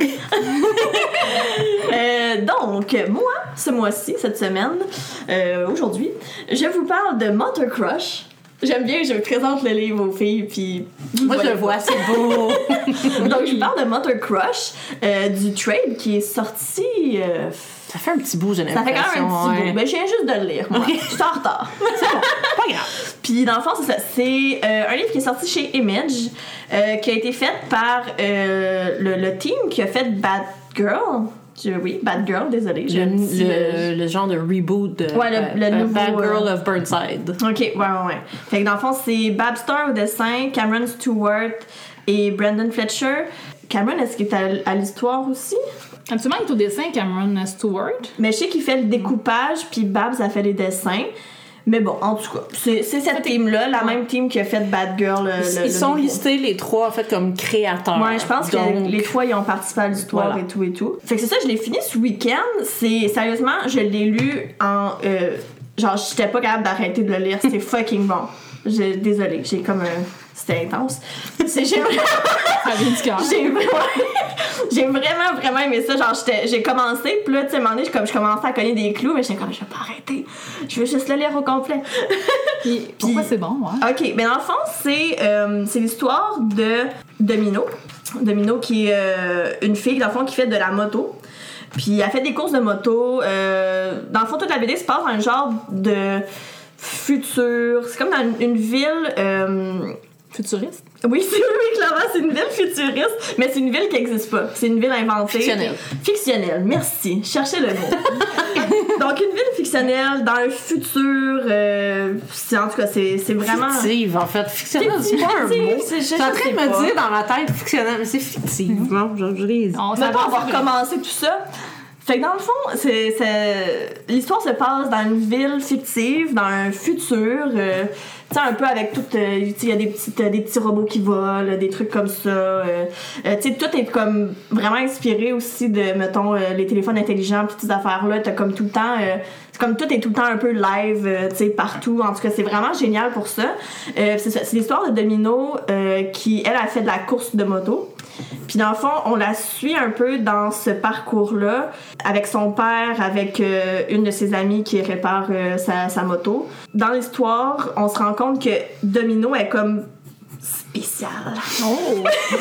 C: Euh, donc, moi, ce mois-ci, cette semaine, euh, aujourd'hui, je vous parle de Motor Crush. J'aime bien, je présente le livre aux filles, puis...
D: Moi, je le vois, c'est beau.
C: Donc, je vous parle de Motor Crush, euh, du trade qui est sorti... euh,
D: Ça fait un petit bout, j'ai
C: ça fait quand même un
D: l'impression.
C: petit
D: ouais.
C: bout. Mais je viens juste de le lire, moi. Je suis en retard.
D: Pas grave.
C: Puis dans le fond, c'est ça. C'est euh, un livre qui est sorti chez Image, euh, qui a été fait par euh, le, le team qui a fait Bad Girl. Je- oui, Bad Girl, désolé. j'ai
D: Le,
C: un petit, euh,
D: le, le genre de reboot de
C: Ouais, le- le
D: euh,
C: nouveau,
D: Bad Girl
C: euh,
D: of Burnside.
C: Ok, ouais, ouais, ouais. Fait que dans le fond, c'est Babstar au dessin, Cameron Stewart et Brandon Fletcher. Cameron, est-ce qu'il est à, à l'histoire aussi?
F: Absolument, il est au dessin, Cameron Stewart.
C: Mais je sais qu'il fait le découpage, puis Babs a fait les dessins. Mais bon, en tout cas, c'est, c'est cette team-là, la même team qui a fait Bad Girl. Le,
D: Ils,
C: le- le
D: sont
C: nouveau.
D: listés les trois en fait comme créateurs.
C: Ouais, je pense
D: Donc,
C: que les trois, ils ont participé à l'histoire
D: Voilà.
C: et tout et tout. Fait que c'est ça, je l'ai fini ce week-end. C'est, sérieusement, je l'ai lu en... euh, genre, j'étais pas capable d'arrêter de le lire. C'est fucking bon. J'ai, désolée, j'ai comme un... C'était intense. C'est, j'ai, vraiment,
F: Ça vient du cœur.
C: j'ai, vraiment, j'ai vraiment, vraiment aimé ça. Genre, j'étais, j'ai commencé, puis là, tu sais, à un moment donné, je, comme, je commençais à cogner des clous, mais j'étais comme, je vais pas arrêter. Je veux juste le lire au complet.
F: Puis, pourquoi c'est bon, ouais?
C: Ok, ben dans le fond, c'est, euh, c'est l'histoire de Domino. Domino qui est euh, une fille, dans le fond, qui fait de la moto. Puis elle fait des courses de moto. Euh, dans le fond, toute la B D se passe dans un genre de futur. C'est comme dans une, une ville... euh,
F: Futuriste?
C: oui, c'est oui, clairement, c'est une ville futuriste, mais c'est une ville qui n'existe pas. C'est une ville inventée.
D: Fictionnelle.
C: Fictionnelle, merci. Cherchez le mot. Donc, une ville fictionnelle dans le futur. euh, c'est, en tout cas, c'est, c'est vraiment.
D: Fictive, en fait. Fictionnel, c'est pas un
C: Fictive,
D: mot.
C: c'est- je-
D: Je suis en
C: je
D: train
C: sais
D: de me
C: pas.
D: dire dans ma tête fictionnel, mais c'est fictif. Bon, je, je les
F: On
C: Maintenant, on va
F: s'avance.
C: recommencer tout ça. Fait que dans le fond, c'est, c'est... l'histoire se passe dans une ville fictive, dans un futur. Euh, tu sais, un peu avec tout. euh, tu sais, il y a des, petites, euh, des petits robots qui volent, des trucs comme ça. Euh, euh, tu sais, tout est comme vraiment inspiré aussi de, mettons, euh, les téléphones intelligents, pis toutes ces affaires-là. T'as comme tout le temps. Euh, c'est comme tout est tout le temps un peu live, euh, tu sais, partout. En tout cas, c'est vraiment génial pour ça. Euh, c'est, ça, c'est l'histoire de Domino euh, qui, elle, a fait de la course de moto. Puis dans le fond, on la suit un peu dans ce parcours-là, avec son père, avec euh, une de ses amies qui répare euh, sa, sa moto. Dans l'histoire, on se rend compte que Domino est comme spécial.
F: Oh!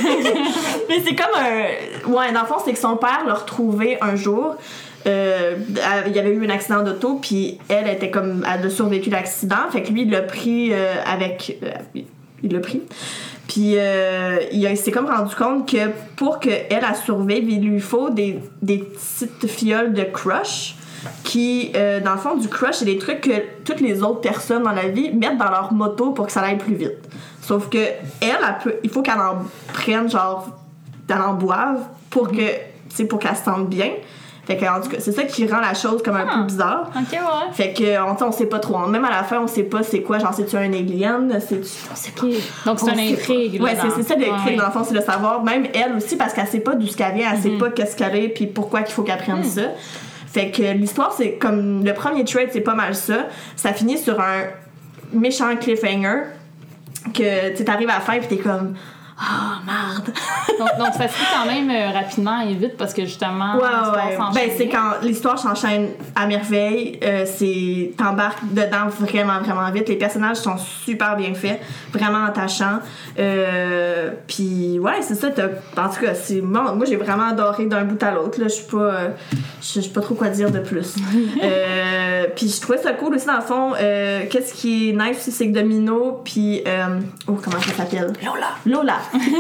C: Mais c'est comme un... Ouais, dans le fond, c'est que son père l'a retrouvé un jour. Euh, il y avait eu un accident d'auto, puis elle était comme... Elle a survécu l'accident. Fait que lui, il l'a pris euh, avec... euh, il l'a pris. Puis euh, il, a- il s'est comme rendu compte que pour qu'elle elle survive, il lui faut des, des petites fioles de crush qui, euh, dans le fond, du crush, c'est des trucs que toutes les autres personnes dans la vie mettent dans leur moto pour que ça aille plus vite. Sauf que elle, elle peut, il faut qu'elle en prenne, genre, qu'elle en boive pour que, tu sais, pour qu'elle se sente bien. Fait que, en tout cas, c'est ça qui rend la chose comme un
F: Ah.
C: peu bizarre.
F: Ok, ouais.
C: Fait que, on, on sait pas trop. Même à la fin, on sait pas c'est quoi. Genre, c'est-tu un alien? C'est-tu... On sait pas.
F: Ok. Donc, c'est
C: On
F: une
C: sait
F: intrigue.
C: pas. Ouais,
F: là,
C: c'est,
F: dans-
C: c'est ça l'intrigue,
F: Ouais.
C: dans le fond, c'est de savoir. Même elle aussi, parce qu'elle sait pas d'où ce qu'elle vient, elle sait pas qu'est-ce qu'elle est, puis pourquoi qu'il faut qu'elle prenne ça. Fait que l'histoire, c'est comme le premier trade, c'est pas mal ça. Ça finit sur un méchant cliffhanger que tu t'arrives à la fin pis t'es comme ah oh, merde.
F: donc, donc ça se fait quand même euh, rapidement et vite parce que justement
C: ouais,
F: l'histoire
C: ouais.
F: s'enchaîne.
C: Ben c'est quand l'histoire s'enchaîne à merveille, euh, c'est t'embarques dedans vraiment vraiment vite. Les personnages sont super bien faits, vraiment attachants. Euh, puis ouais c'est ça. T'as, en tout cas c'est moi, moi j'ai vraiment adoré d'un bout à l'autre. Là je suis pas, euh, je sais pas trop quoi dire de plus. euh, puis je trouvais ça cool aussi dans le fond. Euh, qu'est-ce qui est nice aussi c'est que Domino puis euh, oh comment ça s'appelle?
D: Lola.
C: Lola.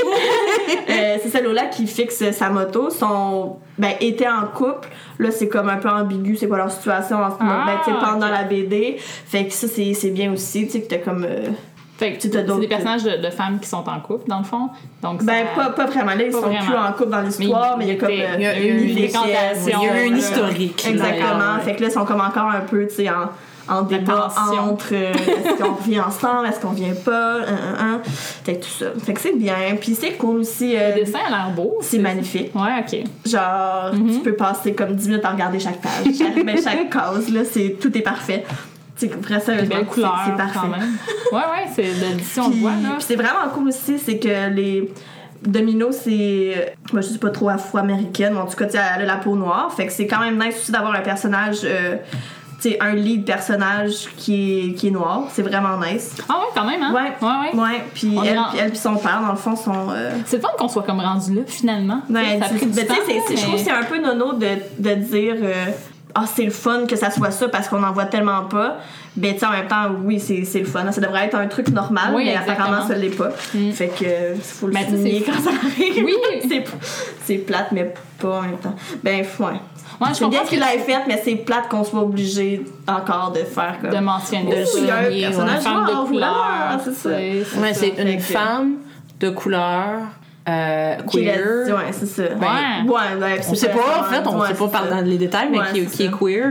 C: euh, c'est ça Lola qui fixe sa moto. Son ben était en couple. Là c'est comme un peu ambigu c'est quoi leur situation en ce moment.
F: Ah,
C: ben tu sais pendant
F: okay.
C: la B D. Fait que ça c'est c'est bien aussi tu sais que t'as comme euh,
F: fait que
C: tu t'as
F: c'est
C: d'autres
F: des personnages de, de femmes qui sont en couple dans le fond. Donc
C: ben
F: ça...
C: pas pas vraiment là ils
F: pas
C: sont
F: vraiment.
C: plus en couple dans l'histoire mais il y a comme
F: était-
C: euh,
D: Il y a eu
C: une
D: une
F: fréquentation,
D: Il y a eu une
F: là.
D: historique.
C: exactement.
D: Là.
C: Fait que là ils sont comme encore un peu tu sais en en débat
F: tension.
C: entre euh, est-ce qu'on revient ensemble, est-ce qu'on vient pas, un, un, un. Fait que tout ça. Fait que c'est bien. Puis c'est cool aussi. Euh,
F: Le dessin a l'air beau.
C: c'est magnifique.
F: Ouais, ok.
C: Genre,
F: Mhm.
C: tu peux passer comme dix minutes à regarder chaque page. Chaque, ben, chaque case, là, c'est, tout est parfait. Tu sais, vrai,
F: Des
C: sérieusement,
F: belles couleurs
C: c'est, c'est parfait.
F: quand même. Ouais, ouais, c'est l'édition on le
C: Puis,
F: voit là.
C: puis c'est vraiment cool aussi, c'est que les Domino, c'est. Moi, je suis pas trop afro-américaine, mais en tout cas, tu sais, elle a la peau noire. Fait que c'est quand même nice aussi d'avoir un personnage. Euh, tu sais, un lead personnage qui est, qui est noir. C'est vraiment nice.
F: Ah ouais, quand même, hein?
C: Ouais.
F: Ouais, ouais.
C: Ouais, puis
F: On est
C: elle,
F: en-
C: puis elle puis son père, dans le fond, sont. Euh,
F: C'est le fun qu'on soit comme rendu là, finalement.
C: Ouais,
F: ça a
C: c'est-
F: pris du
C: ben, tu
F: temps,
C: sais, c'est- c'est-
F: mais-
C: je trouve que c'est un peu nono de, de dire euh, ah c'est le fun que ça soit ça parce qu'on en voit tellement pas. Ben tu sais en même temps oui c'est, c'est le fun. Ça devrait être un truc normal
F: Oui,
C: mais
F: exactement.
C: apparemment ça l'est pas.
F: Mm.
C: Fait que euh, faut le
F: Ben, tu sais,
C: souligner
F: c'est-
C: quand ça arrive.
F: Oui.
C: c'est, c'est plate mais pas en même temps. Ben ouais.
F: Ouais, je
C: J'aime bien
F: comprends
C: qu'il
F: que
C: l'ait fait mais c'est plate qu'on soit obligé encore de faire comme
F: de mentionner
D: De le
F: ça.
C: il y a un
D: souligner,
C: personnage
F: Une femme
C: noir,
F: de couleur,
C: voilà, c'est ça.
F: c'est
D: Ouais,
F: ça.
D: c'est une
C: Fait que-
D: femme de couleur euh,
C: Qui
D: queer.
C: reste- ouais c'est ça.
F: Ouais.
C: Ben, ouais, ben,
D: On sait pas, en fait, on
C: ouais,
D: sait pas
C: c'est
D: par
C: ça.
D: dans les détails, mais
C: Ouais,
D: qui,
C: c'est
D: qui est
C: ça.
D: queer,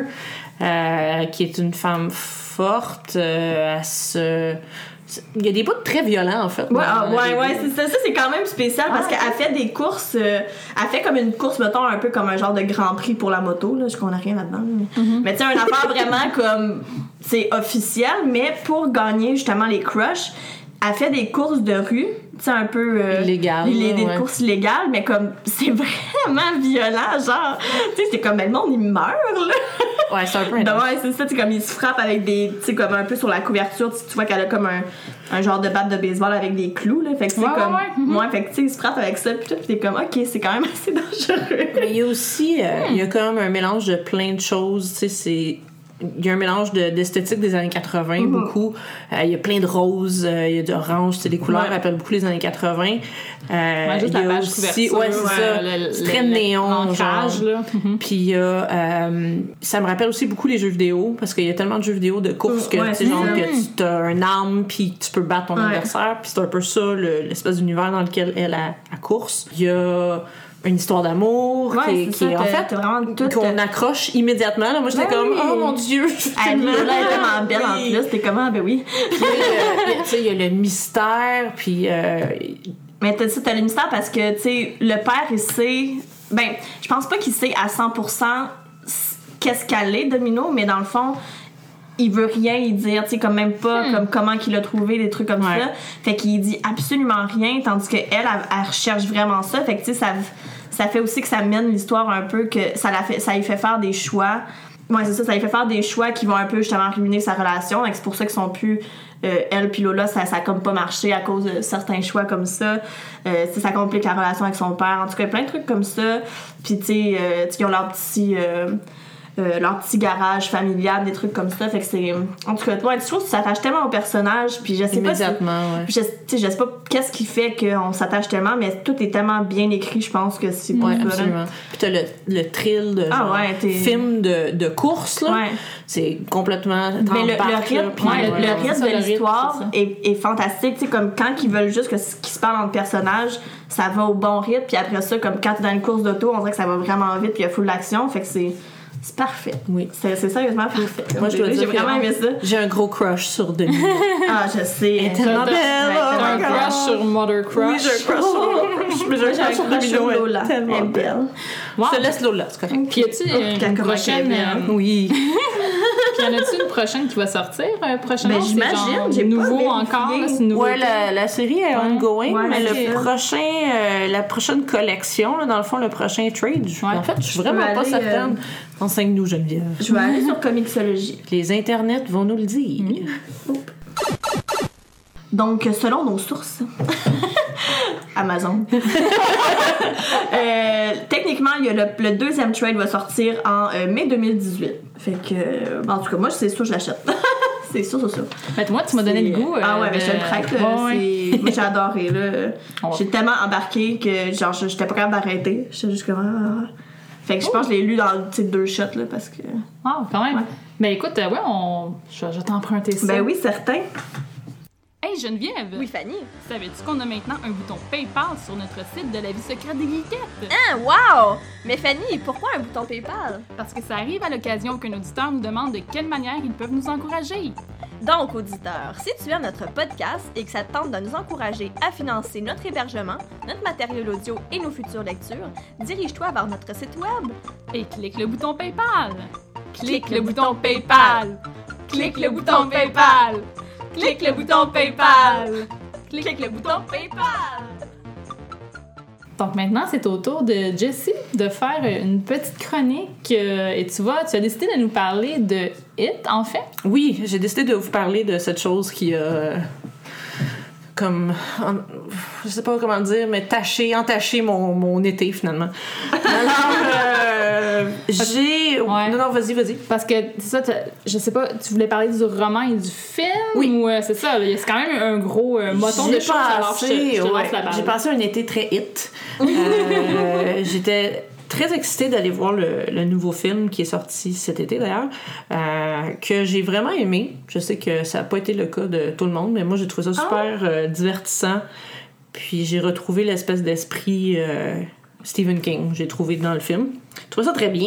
D: euh, qui est une femme forte, euh, à se... Il y a des bouts très violents, en fait.
C: Ouais,
D: dans-
C: ah,
D: dans
C: ouais,
D: les-
C: ouais, c'est ça, ça c'est quand même spécial parce qu'elle fait des courses, euh, elle fait comme une course, mettons, un peu comme un genre de grand prix pour la moto, là, je connais rien là-dedans, mais, mais tu sais, une affaire vraiment comme, c'est officiel, mais pour gagner justement les crushs, elle fait des courses de rue, tu sais, un peu... Euh,
D: Illégales,
C: les- Des
D: ouais.
C: courses illégales, mais comme, c'est vraiment violent, genre, tu sais, c'est comme, ben, le monde, il meurt, là.
D: Ouais, c'est un peu
C: Donc,
D: intense.
C: ouais, c'est ça, tu sais, comme il se frappe avec des. Tu sais, comme un peu sur la couverture, tu tu vois qu'elle a comme un, un genre de batte de baseball avec des clous, là. Fait que c'est
F: Ouais,
C: comme.
F: ouais, ouais, mhm.
C: Ouais, fait que tu sais, il se frappe avec ça, puis tout, puis t'es comme, ok, c'est quand même assez dangereux.
D: Mais il y a aussi, euh, il y a quand même un mélange de plein de choses, tu sais, c'est... Il y a un mélange de, d'esthétique des années quatre-vingts,
C: Mhm.
D: beaucoup. Euh, il y a plein de roses, euh, il y a d'orange, c'est des couleurs
C: Ouais.
D: rappellent beaucoup les années quatre-vingts. Euh,
F: Ouais, juste
D: il y a
F: la page
D: aussi-
F: couverture,
D: ouais, c'est ça.
F: le-
D: C'est
F: le-
D: très
F: le-
D: néon,
F: l'ancrage,
D: genre.
F: là. Mhm.
D: Puis il y a, euh, ça me rappelle aussi beaucoup les jeux vidéo, parce qu'il y a tellement de jeux vidéo de course que,
C: Ouais,
D: tu sais,
C: c'est
D: genre,
C: ça.
D: que tu as un arme, puis tu peux battre ton
C: Ouais.
D: adversaire, puis c'est un peu ça, le- l'espèce d'univers dans lequel elle a la course. Il y a une histoire d'amour
C: Ouais,
D: qui, est-
C: c'est
D: qui
C: ça,
D: est, en
C: t'as-
D: fait,
C: t'as vraiment tout,
D: qu'on
C: t'as-
D: accroche immédiatement. Là. Moi, j'étais
C: Ben
D: comme,
C: oui.
D: oh mon Dieu!
C: Elle là, elle est tellement belle en
D: Oui.
C: plus, t'es comme, ah, ben oui.
D: Puis, euh, il y a- tu sais, il y a le mystère, puis euh,
C: Mais t'as ça, t'as le mystère parce que, tu sais, le père, il sait. Ben, je pense pas qu'il sait à cent pour cent qu'est-ce qu'elle est, Domino, mais dans le fond, il veut rien y dire, tu sais, comme même pas comme comment qu'il a trouvé, des trucs comme
D: Ouais.
C: ça. Fait qu'il dit absolument rien, tandis qu'elle, elle, elle recherche vraiment ça. Fait que, tu sais, ça, ça fait aussi que ça mène l'histoire un peu, que ça, la fait, ça lui fait faire des choix. Ouais, c'est ça, ça lui fait faire des choix qui vont un peu justement ruiner sa relation. Et c'est pour ça qu'ils sont plus. Euh, elle puis Lola, ça, ça a comme pas marché à cause de certains choix comme ça. Euh, tu sais, ça complique la relation avec son père. En tout cas, plein de trucs comme ça. Puis, tu sais, euh, tu sais, ils ont leur petit. Euh, euh, leur petit garage familial, des trucs comme ça. Fait que c'est. En tout cas, ouais, je trouve que tu t'attaches tellement au personnage. Puis, je sais pas. si-
D: immédiatement, ouais.
C: je, tu sais, je sais pas qu'est-ce qui fait qu'on s'attache tellement, mais tout est tellement bien écrit, je pense que c'est pour
D: Ouais,
C: ça, là.
D: absolument. Puis t'as le, le thrill de
C: Ah
D: genre,
C: ouais, t'es-
D: film de, de course, là.
C: Ouais.
D: C'est complètement...
C: Mais le, le
D: t'embarques, là,
C: rythme,
D: puis
C: ouais, le-
D: ouais,
C: le
D: ouais.
C: rythme
F: ça,
C: de
F: le rythme,
C: l'histoire
F: c'est ça.
C: est, est fantastique. Tu sais, comme quand ils veulent juste que ce qui se parle entre personnages, ça va au bon rythme. Puis après ça, comme quand t'es dans une course d'auto, on dirait que ça va vraiment vite. Puis il y a full d'action. Fait que c'est, c'est parfait.
D: Oui.
C: C'est, c'est sérieusement parfait.
D: Moi, je dois
C: J'ai
D: dire que
C: vraiment aimé ça.
D: j'ai un gros crush sur Demi.
C: Ah, je sais.
D: tellement
F: T'as-
D: belle,
F: t'as
D: oh
F: un
D: my God.
F: crush sur Mother Crush.
D: Oui, j'ai un crush sur Lola. Mais j'ai
C: Moi,
D: un
C: j'ai un
D: crush sur
C: crush sur
D: Domino, elle est
C: Lola.
D: tellement
C: Elle est
D: belle.
C: belle.
F: Wow.
D: Je te laisse Lola, c'est correct.
F: Puis y a-tu
C: Oh,
F: une
C: comment
F: prochaine,
C: qu'elle est
F: euh,
C: belle.
D: Oui.
F: puis y en a-tu une prochaine qui va sortir euh, prochainement?
C: Ben,
F: C'est
C: j'imagine,
F: genre
C: j'ai pas
F: nouveau
C: vérifié.
F: encore, là, c'est nouveau.
D: Ouais, la, la série est ongoing,
C: Ouais,
D: mais
C: c'est
D: le
C: ça.
D: prochain, euh, la prochaine collection, là, dans le fond, le prochain trade, je-
F: Ouais.
D: en fait, je suis
C: Je
D: vraiment
C: peux
D: pas
C: aller,
D: certaine. Enseigne-nous, Geneviève.
C: Je vais aller sur Comixologie.
D: Les internets vont nous le dire.
C: Donc, selon nos sources, Amazon, euh, techniquement, il y a le, le deuxième trade va sortir en euh, mai deux mille dix-huit. Fait que, euh, en tout cas, moi, c'est sûr, je l'achète. C'est sûr, c'est sûr.
F: Ben, moi, tu m'as donné le goût.
C: Ah ouais,
F: euh,
C: mais je te le
F: de-
C: prête. là.
F: Ouais, ouais.
C: C'est- Moi, j'ai adoré. Là.
F: Ouais.
C: J'ai tellement embarqué que genre, je- j'étais pas capable d'arrêter. J'étais juste comme. ah. Fait que je pense que je l'ai lu dans tu sais, deux shots là, parce que.
F: Ah, quand même.
C: Ouais.
F: Ben écoute, euh, ouais, on... je, je vais t'emprunter ça.
C: Ben oui, certain.
A: Hey Geneviève!
G: Oui, Fanny.
A: Savais-tu qu'on a maintenant un bouton PayPal sur notre site de la vie secrète des geekettes?
G: Ah, wow! Mais Fanny, pourquoi un bouton PayPal?
A: Parce que ça arrive à l'occasion qu'un auditeur nous demande de quelle manière ils peuvent nous encourager.
G: Donc, auditeur, si tu aimes notre podcast et que ça te tente de nous encourager à financer notre hébergement, notre matériel audio et nos futures lectures, dirige-toi vers notre site web.
A: Et clique le bouton PayPal. Clique le bouton PayPal. Clique le bouton PayPal. Clique le bouton PayPal. Clique le bouton PayPal.
F: Donc maintenant, c'est au tour de Jessie de faire une petite chronique. euh, et tu vois, tu as décidé de nous parler de It, en fait.
D: Oui, j'ai décidé de vous parler de cette chose qui a, euh, comme, en- je sais pas comment dire, mais taché, entaché mon, mon été finalement. Alors, euh, j'ai...
F: Ouais.
D: Non, non, vas-y, vas-y.
F: Parce que, c'est ça, t'as- je sais pas, tu voulais parler du roman et du film?
D: Oui.
F: Ou euh, c'est ça, là, c'est quand même un gros euh, moton de
D: J'ai
F: choses, alors je te, je te
D: ouais,
F: lance la balle.
D: j'ai passé un été très hit. Euh, j'étais très excitée d'aller voir le, le nouveau film qui est sorti cet été d'ailleurs, euh, que j'ai vraiment aimé. Je sais que ça n'a pas été le cas de tout le monde, mais moi j'ai trouvé ça super euh, divertissant. Puis j'ai retrouvé l'espèce d'esprit euh, Stephen King, j'ai trouvé dans le film. Je trouvais ça très bien.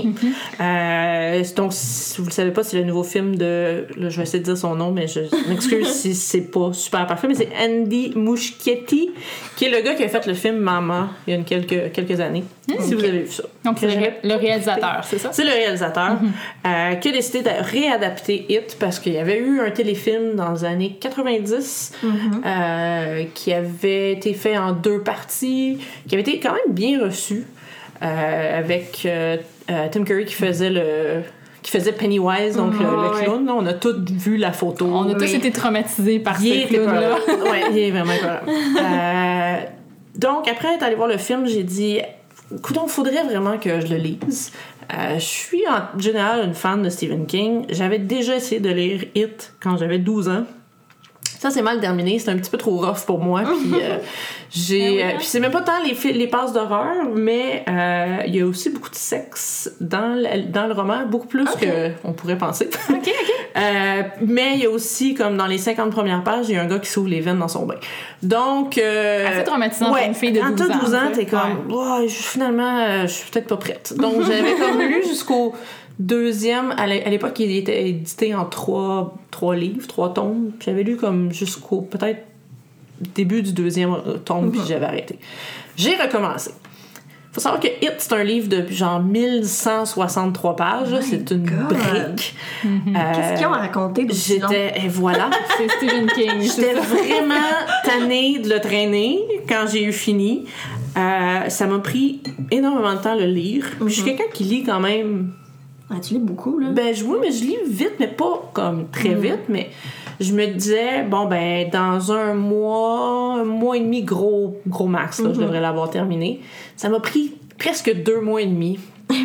D: Euh, donc, si vous le savez pas, c'est le nouveau film de... Là, je vais essayer de dire son nom, mais je m'excuse si c'est pas super parfait, mais c'est Andy Muschietti, qui est le gars qui a fait le film Mama il y a une quelques, quelques années, si vous avez vu ça.
F: Donc, c'est
D: Que
F: le,
D: j'avais-
F: le réalisateur, c'est ça?
D: C'est le réalisateur euh, qui a décidé de réadapter It parce qu'il y avait eu un téléfilm dans les années quatre-vingt-dix euh, qui avait été fait en deux parties, qui avait été quand même bien reçu euh, avec euh, euh, Tim Curry qui faisait le qui faisait Pennywise, donc le, le
F: ouais.
D: clown. Là, on a tous vu la photo.
F: On a tous
C: Oui.
F: été traumatisés par
D: Il
F: ce
D: était
F: clown-là.
D: peurant. Ouais, il est vraiment peurant. Euh, donc, après être allé voir le film, j'ai dit, écoute, il faudrait vraiment que je le lise. Euh, je suis en général une fan de Stephen King. J'avais déjà essayé de lire It quand j'avais douze ans. Ça, c'est mal terminé. C'est un petit peu trop rough pour moi. Puis, euh, j'ai, euh, puis c'est même pas tant les, fi- les passes d'horreur, mais euh, il y a aussi beaucoup de sexe dans le, dans le roman, beaucoup plus que on pourrait penser.
F: OK, OK.
D: Euh, mais il y a aussi, comme dans les cinquante premières pages, il y a un gars qui s'ouvre les veines dans son bain. Donc... Euh,
F: Assez traumatisant pour une fille de
D: quand
F: douze
D: t'as
F: ans,
D: douze ans,
F: tu sais.
D: t'es comme... Ouais, je- finalement, euh, je suis peut-être pas prête. Donc, j'avais comme lu jusqu'au deuxième... À l'é- à l'époque, il était édité en trois, trois livres, trois tomes. Puis j'avais lu comme jusqu'au peut-être début du deuxième tome, puis j'avais arrêté. J'ai recommencé. Faut savoir que It, c'est un livre de genre mille cent soixante-trois pages. là. C'est une
C: God.
D: brique.
C: Qu'est-ce qu'ils ont
D: Euh,
C: à raconter de si long?
D: J'étais... Et voilà.
F: C'est Stephen King. c'est
D: J'étais
F: ça.
D: vraiment tannée de le traîner quand j'ai eu fini. Euh, ça m'a pris énormément de temps à le lire. Puis Je suis quelqu'un qui lit quand même...
C: Ah, tu lis beaucoup, là.
D: Ben, je, oui, mais je lis vite, mais pas comme très vite. Mais je me disais, bon, ben, dans un mois, un mois et demi, gros, gros max, là, je devrais l'avoir terminé. Ça m'a pris presque deux mois et demi.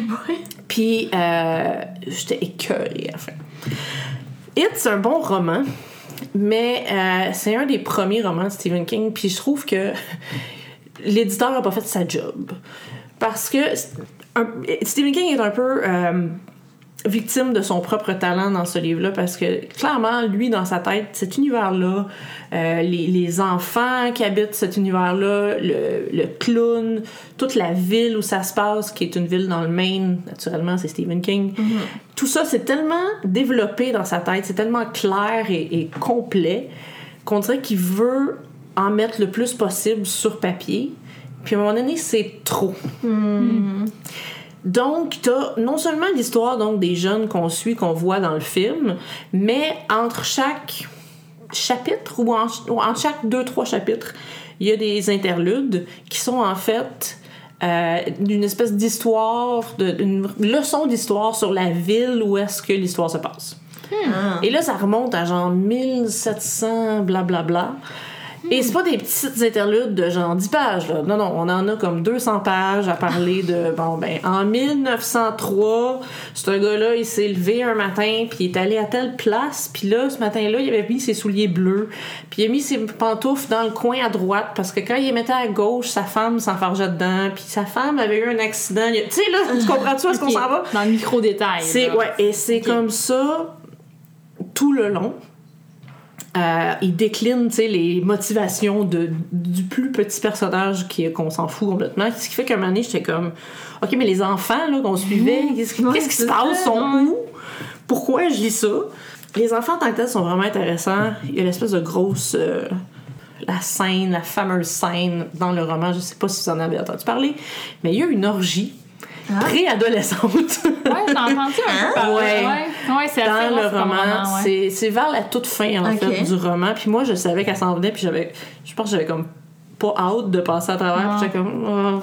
D: Puis, euh, j'étais écœurée à la fin. It, c'est un bon roman, mais euh, c'est un des premiers romans de Stephen King. Puis je trouve que l'éditeur n'a pas fait sa job. Parce que un- Stephen King est un peu euh, victime de son propre talent dans ce livre-là, parce que clairement, lui, dans sa tête, cet univers-là, euh, les, les enfants qui habitent cet univers-là, le, le clown, toute la ville où ça se passe, qui est une ville dans le Maine, naturellement, c'est Stephen King. Tout ça, c'est tellement développé dans sa tête, c'est tellement clair et, et complet qu'on dirait qu'il veut en mettre le plus possible sur papier. Puis à un moment donné, c'est trop. Donc, t'as non seulement l'histoire donc, des jeunes qu'on suit, qu'on voit dans le film, mais entre chaque chapitre, ou, en, ou entre chaque deux, trois chapitres, il y a des interludes qui sont en fait euh, une espèce d'histoire, de, une leçon d'histoire sur la ville où est-ce que l'histoire se passe. Hmm. Et là, ça remonte à genre mille sept cents, blablabla. Et c'est pas des petites interludes de genre dix pages, là. Non, non, on en a comme deux cents pages à parler de... Bon, ben, en mille neuf cent trois, ce gars-là, il s'est levé un matin, puis il est allé à telle place, puis là, ce matin-là, il avait mis ses souliers bleus, puis il a mis ses pantoufles dans le coin à droite, parce que quand il les mettait à gauche, sa femme s'enfargeait dedans, puis sa femme avait eu un accident. Tu sais, là, tu comprends-tu où est-ce qu'on s'en va?
F: Dans le micro-détail.
D: C'est,
F: là.
D: ouais, et c'est okay. Comme ça tout le long. Euh, il décline les motivations de, du plus petit personnage qui, qu'on s'en fout complètement. Ce qui fait qu'à un moment donné, j'étais comme OK, mais les enfants là, qu'on suivait, mmh. qu'est-ce, qu'est-ce qui se passe? Sont où? Pourquoi je lis ça? Les enfants en tant que tels sont vraiment intéressants. Il y a l'espèce de grosse... Euh, la scène, la fameuse scène dans le roman, je sais pas si vous en avez entendu parler, mais il y a une orgie ah. préadolescente.
F: Ouais, j'ai entendu un peu parler.
D: Ouais.
F: Ouais. Ouais, c'est
D: dans
F: assez
D: le roman,
F: roman ouais.
D: c'est, c'est vers la toute fin en okay. fait du roman. Puis moi, je savais qu'elle s'en venait, puis j'avais, je pense que j'avais comme pas hâte de passer à travers. Puis j'étais comme, oh.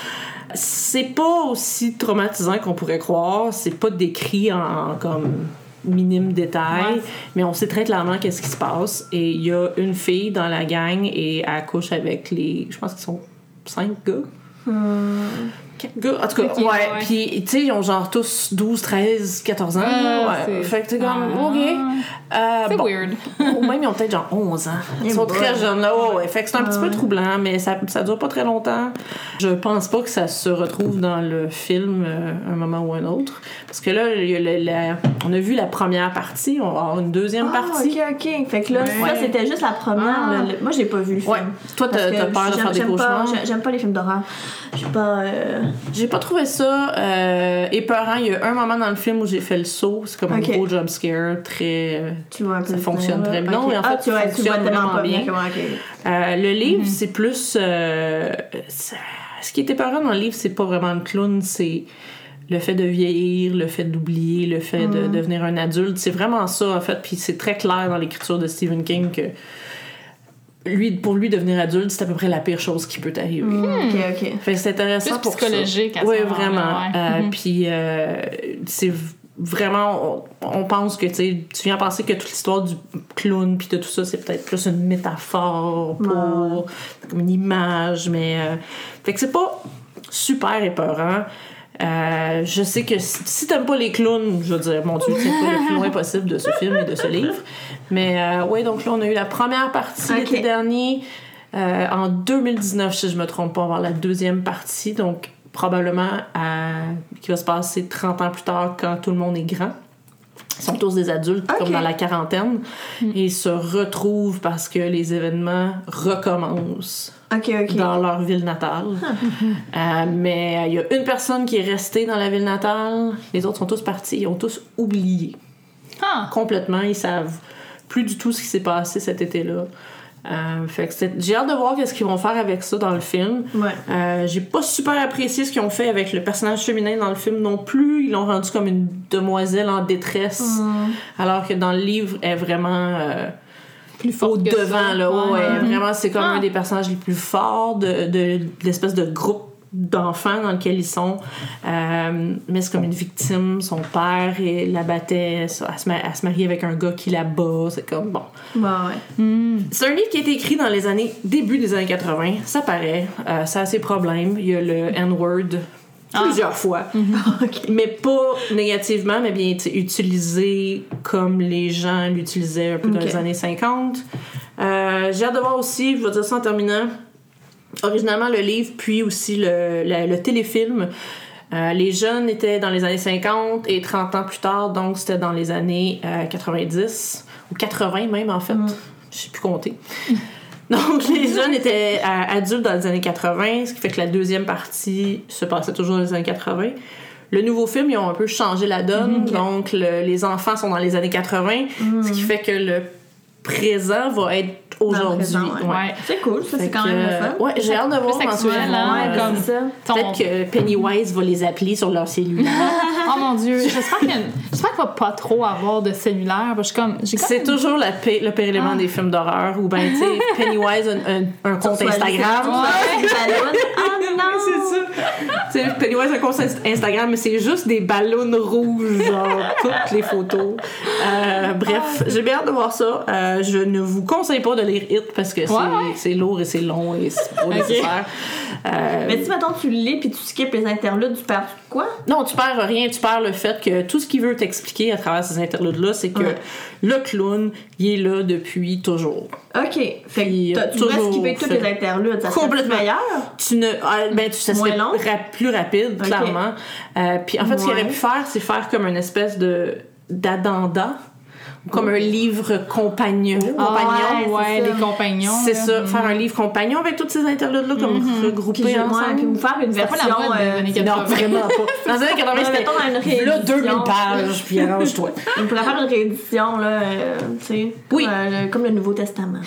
D: C'est pas aussi traumatisant qu'on pourrait croire. C'est pas décrit en, en comme minime détail, ouais. mais on sait très clairement qu'est-ce qui se passe. Et il y a une fille dans la gang et elle couche avec les, je pense qu'ils sont cinq gars. Hmm. Gars, en tout cas, okay, ouais. ouais. Puis, tu sais, ils ont genre tous douze, treize, quatorze ans. Euh, ouais. C'est... Fait que t'es comme, ah. OK. Euh,
F: c'est
D: bon.
F: weird.
D: Ou même, ils ont peut-être genre onze ans. Ils sont très jeunes, là. Ouais, ouais. Fait que c'est un petit peu troublant, mais ça, ça dure pas très longtemps. Je pense pas que ça se retrouve dans le film euh, un moment ou un autre. Parce que là, il y a le, la, on a vu la première partie, on va avoir une deuxième
C: ah,
D: partie.
C: OK, OK. Fait que là, ouais. ça, c'était juste la première. Ah. Le, moi, j'ai pas vu le film.
D: Ouais. Toi, t'as, t'as peur de faire des cauchemars?
C: Pas, j'aime pas les films d'horreur. J'ai pas... Euh...
D: J'ai pas trouvé ça euh, épeurant. Il y a un moment dans le film où j'ai fait le saut. C'est comme okay. un gros jump scare. Très...
C: Tu vois un peu
D: ça fonctionne très bien. Okay. Non, mais en fait, ah, tu
C: vois,
D: ça fonctionne vraiment bien.
C: bien. Okay.
D: Euh, le livre, mm-hmm. c'est plus... Euh, c'est... Ce qui est épeurant dans le livre, c'est pas vraiment le clown, c'est le fait de vieillir, le fait d'oublier, le fait mm. de devenir un adulte. C'est vraiment ça, en fait. Puis c'est très clair dans l'écriture de Stephen King que lui, pour lui, devenir adulte, c'est à peu près la pire chose qui peut t'arriver.
C: Mm. OK, OK.
D: Fait que c'est intéressant
F: plus
D: pour
F: psychologique
D: ça.
F: à ce
D: Oui,
F: moment-là,
D: vraiment.
F: Ouais.
D: Euh,
F: mm-hmm.
D: Puis euh, c'est vraiment... On, on pense que, tu sais, tu viens penser que toute l'histoire du clown puis de tout ça, c'est peut-être plus une métaphore pour... Mm. comme une image, mais... Euh, fait que c'est pas super épeurant. Euh, je sais que si, si t'aimes pas les clowns, je veux dire, mon Dieu, c'est pas le plus loin possible de ce film et de ce livre. Mais euh, ouais, donc là, on a eu la première partie okay. l'été dernier. Euh, en deux mille dix-neuf, si je me trompe pas, on va avoir la deuxième partie. Donc, probablement à, qui va se passer trente ans plus tard quand tout le monde est grand. Ils sont tous des adultes, okay. comme dans la quarantaine. Mm. Et ils se retrouvent parce que les événements recommencent.
C: Okay, okay.
D: Dans leur ville natale. euh, mais il y a une personne qui est restée dans la ville natale. Les autres sont tous partis. Ils ont tous oublié.
F: Ah.
D: Complètement. Ils savent plus du tout ce qui s'est passé cet été-là. Euh, fait que c'est... J'ai hâte de voir qu'est-ce qu'ils vont faire avec ça dans le film.
C: Ouais.
D: Euh, j'ai pas super apprécié ce qu'ils ont fait avec le personnage féminin dans le film non plus. Ils l'ont rendu comme une demoiselle en détresse. Mm. Alors que dans le livre, elle est vraiment... Euh,
F: plus fort
D: au devant là ouais, ouais. Vraiment c'est comme ah. un des personnages les plus forts de, de, de l'espèce de groupe d'enfants dans lequel ils sont euh, mais c'est comme une victime, son père et la battait, elle se, elle se marie avec un gars qui la bat, c'est comme bon
C: ouais, ouais.
D: Mm. C'est un livre qui a été écrit dans les années début des années quatre-vingts, ça paraît, euh, ça a ses problèmes, il y a le N-word plusieurs ah. fois. Mm-hmm. Okay. Mais pas négativement, mais bien utilisé comme les gens l'utilisaient un peu okay. dans les années cinquante. Euh, j'ai hâte de voir aussi, je vais dire ça en terminant, originalement le livre, puis aussi le, le, le téléfilm. Euh, les jeunes étaient dans les années cinquante et trente ans plus tard, donc c'était dans les années euh, quatre-vingt-dix, ou quatre-vingts même en fait, mm. je sais plus compter. Donc, les jeunes étaient euh, adultes dans les années quatre-vingts, ce qui fait que la deuxième partie se passait toujours dans les années quatre-vingts. Le nouveau film, ils ont un peu changé la donne, mm-hmm. donc le, les enfants sont dans les années quatre-vingts, mm-hmm. ce qui fait que le présent va être aujourd'hui.
C: présent, ouais.
F: Ouais.
C: C'est cool, ça, c'est
D: Fait
C: quand
D: que,
C: même le fun.
D: Ouais, j'ai hâte de voir
F: Plus
D: dans ce
F: actuel, hein,
D: moment,
F: comme
C: c'est ça.
F: ton-
D: Peut-être que Pennywise va les appeler sur leur cellulaire.
F: Oh mon Dieu, j'espère qu'il y a une- j'espère qu'il va pas trop avoir de cellulaire. Parce que je suis comme, j'ai comme
D: C'est toujours la pa- le pire élément
F: Ah.
D: des films d'horreur où, ben, tu sais, Pennywise a un, un, un compte
C: Soit
D: Instagram.
C: les- les ballons. Ah non!
D: C'est ça. Tu sais, Pennywise a un compte Instagram, mais c'est juste des ballons rouges, genre, toutes les photos. Euh, bref, j'ai bien hâte de voir ça. Euh, je ne vous conseille pas de lire It parce que c'est,
F: Ouais, ouais.
D: c'est lourd et c'est long et c'est pas nécessaire. Euh,
C: Mais si, mettons, tu le lis puis tu skippes les interludes, tu perds quoi?
D: Non, tu perds rien. Tu perds le fait que tout ce qu'il veut t'expliquer à travers ces interludes-là, c'est que
C: Ouais.
D: le clown, il est là depuis toujours.
C: OK. Fait
D: Puis,
C: que t'as- tu pourrais
D: toujours
C: skipper tous
D: fait-
C: les interludes, ça serait
D: Complètement.
C: meilleur?
D: Tu ne, ah, ben, tu, ça
C: Moins
D: serait
C: long?
D: ra- plus rapide,
C: Ok.
D: clairement. Euh, puis en fait, ce qu'il
C: Ouais.
D: aurait pu faire, c'est faire comme une espèce de d'addenda, comme un livre compagnon.
C: Ah,
D: compagnon.
C: ouais, c'est
F: ouais,
C: ça.
F: les compagnons.
D: C'est
F: là.
D: ça, faire un livre compagnon avec toutes ces interludes-là, comme
C: Puis,
D: regroupés
C: je- ouais,
D: ensemble.
C: puis vous faire une
F: C'était pas la
C: version...
F: mode des
C: euh,
F: années
D: Non,
F: quatre-vingts.
D: vraiment pas. Dans les années quatre-vingts,
C: Ouais,
D: c'était
C: mettons dans une
D: là,
C: réédition.
D: deux mille pages, puis arrange-toi.
C: on pourrait faire une réédition, là, euh, tu sais,
D: Oui.
C: comme, euh, le- comme le Nouveau Testament.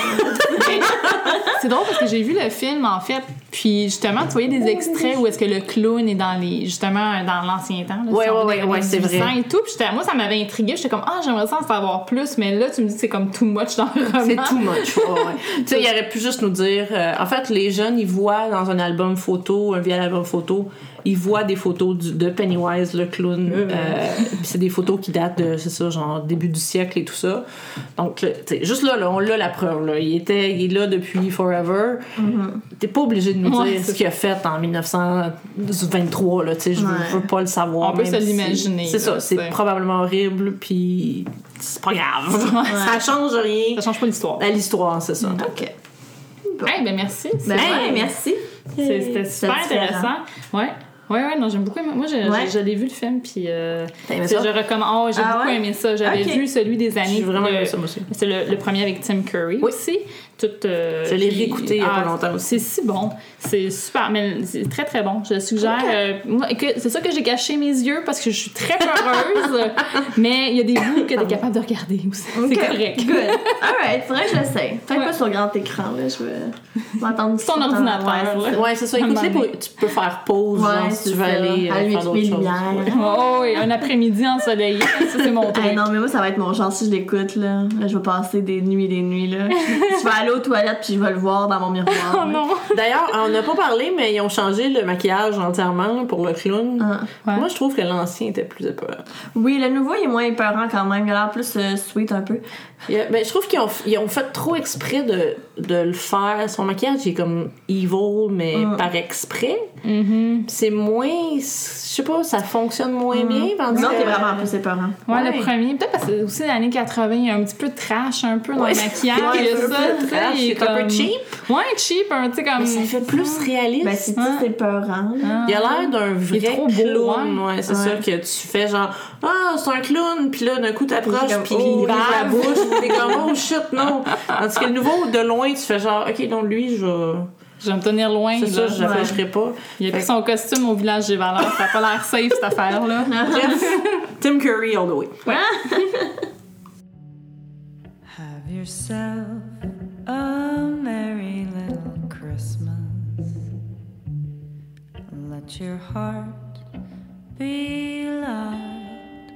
F: C'est drôle parce que j'ai vu le film en fait, puis justement tu voyais des extraits où est-ce que le clown est dans les justement dans l'ancien temps. Là,
D: Ouais,
F: si on
D: ouais,
F: veut,
D: ouais,
F: dans
D: ouais,
F: les
D: c'est vrai.
F: dix-huit cents et tout. Puis j'étais- moi ça m'avait intriguée. J'étais comme ah j'aimerais ça en savoir plus, mais là tu me dis que c'est comme too much dans le roman.
D: C'est too much. Ouais, ouais. Tu sais, il aurait pu juste nous dire. euh, en fait, les jeunes, ils voient dans un album photo, un vieil album photo, ils voient des photos du- de Pennywise, le clown. Euh, puis c'est des photos qui datent de, c'est ça, genre début du siècle et tout ça. Donc, là, tu sais, juste là, là, on l'a la preuve. Là. Il, était, il est là depuis forever. T'es pas obligé de nous
F: Ouais,
D: dire
F: c'est
D: ce qu'il a fait en dix-neuf cent vingt-trois. Là, tu sais, je veux,
C: Ouais.
D: je veux pas le savoir.
F: On peut
D: même
F: se
D: si-
F: l'imaginer,
D: C'est ça,
F: là,
D: c'est
F: c'est-
D: probablement horrible, puis c'est pas grave. Ça change rien
F: Ça change pas l'histoire.
D: à l'histoire, c'est ça.
C: OK.
F: Hey, ben merci.
C: Ben
F: C'est-
C: ouais, merci.
F: c'est- C'était super
C: C'est différent.
F: intéressant. Ouais. Ouais, ouais, non, j'aime beaucoup aimé. Moi, j'ai-
C: Ouais.
F: j'ai- je l'ai vu le film, puis euh,
C: T'as aimé
F: c'est-
C: ça?
F: je recommande. Oh, j'ai
C: Ah
F: beaucoup
C: ouais?
F: aimé ça. J'avais
C: Ok.
F: vu celui des années.
D: J'ai vraiment
F: le-
D: aimé ça, moi aussi.
F: C'est le, le premier avec Tim Curry
D: Oui.
F: aussi. Tout, euh,
D: Je l'ai
F: puis-
D: réécouté il y a pas
F: ah,
D: longtemps aussi.
F: C'est si bon. C'est super. Mais c'est très, très bon. Je le suggère. Euh, moi, que- c'est ça que j'ai caché mes yeux parce que je suis très peureuse. mais il y a des bouts que t'es capable de regarder aussi.
C: OK.
F: C'est correct.
C: Good. Alright, faudrait que je l'essaye. Peut-être
F: Ouais.
C: pas sur grand écran, là. Je vais m'entendre
F: Ton ordinateur,
C: Ouais, c'est
F: là.
C: ça.
D: Ouais, c'est ça.
F: À un
D: Écoute-les,
F: moment
D: pour- tu peux faire pause,
C: Ouais,
D: genre, si
C: c'est
D: tu veux
C: ça.
D: aller euh,
C: Allumer
D: faire
C: toutes
D: d'autres
C: mes
D: choses.
C: lumières.
F: Oh, oui, un après-midi ensoleillé. Ça, c'est mon truc.
C: Hey, non, mais moi, ça va être mon genre si je l'écoute, là. Là, je vais passer des nuits et des nuits, là. Je vais aller aux toilettes puis je vais le voir dans mon miroir.
F: Oh
C: là.
F: non.
D: D'ailleurs, on n'a pas parlé, mais ils ont changé le maquillage entièrement là, pour le clown.
C: Ah.
F: Ouais.
D: Moi, je trouve que l'ancien était plus épeurant.
C: Oui, le nouveau, il est moins épeurant quand même. Il a l'air plus euh, sweet un peu.
D: Il y a- ben, je trouve qu'ils ont, ils ont fait trop exprès de, de le faire. Son maquillage il est comme evil, mais
C: Mm.
D: par exprès.
F: Mm-hmm.
D: C'est moins. Je sais pas, ça fonctionne moins bien. tandis
C: Non,
D: que-
C: t'es vraiment plus épeurant.
F: Ouais,
D: Ouais.
F: le premier, peut-être parce que c'est aussi les années quatre-vingts, il y a un petit peu de trash un peu dans
D: Ouais.
F: le maquillage.
D: Ouais,
F: il y a
D: un peu
F: ça,
D: de
F: tu sais,
D: trash,
F: il est
D: c'est un peu
F: comme-
D: cheap.
F: Ouais, cheap, un, tu sais, comme.
D: Mais ça fait plus réaliste.
C: Ben, c'est
F: Ah.
C: plus épeurant, là.
F: Ah.
D: Il a l'air d'un vrai
F: Il est trop beau,
D: clown,
F: ouais.
D: ouais, c'est
C: Ouais.
D: ça que tu fais genre ah c'est un clown puis là d'un coup t'approches
C: Puis
D: puis
C: comme,
D: il
C: oh,
D: ouvre la
C: bave.
D: bouche puis t'es comme oh shit non tandis que le nouveau de loin tu fais genre ok donc lui je vais
F: Je vais me tenir loin.
D: c'est ça
F: là.
D: je
C: ouais.
D: réfléchirai pas
F: Il a pris
D: Fait-
F: son costume au village des valeurs. Ça a pas l'air safe, cette affaire-là.
D: bref Tim Curry all the way
H: Have yourself a merry little Christmas. Let your heart be light.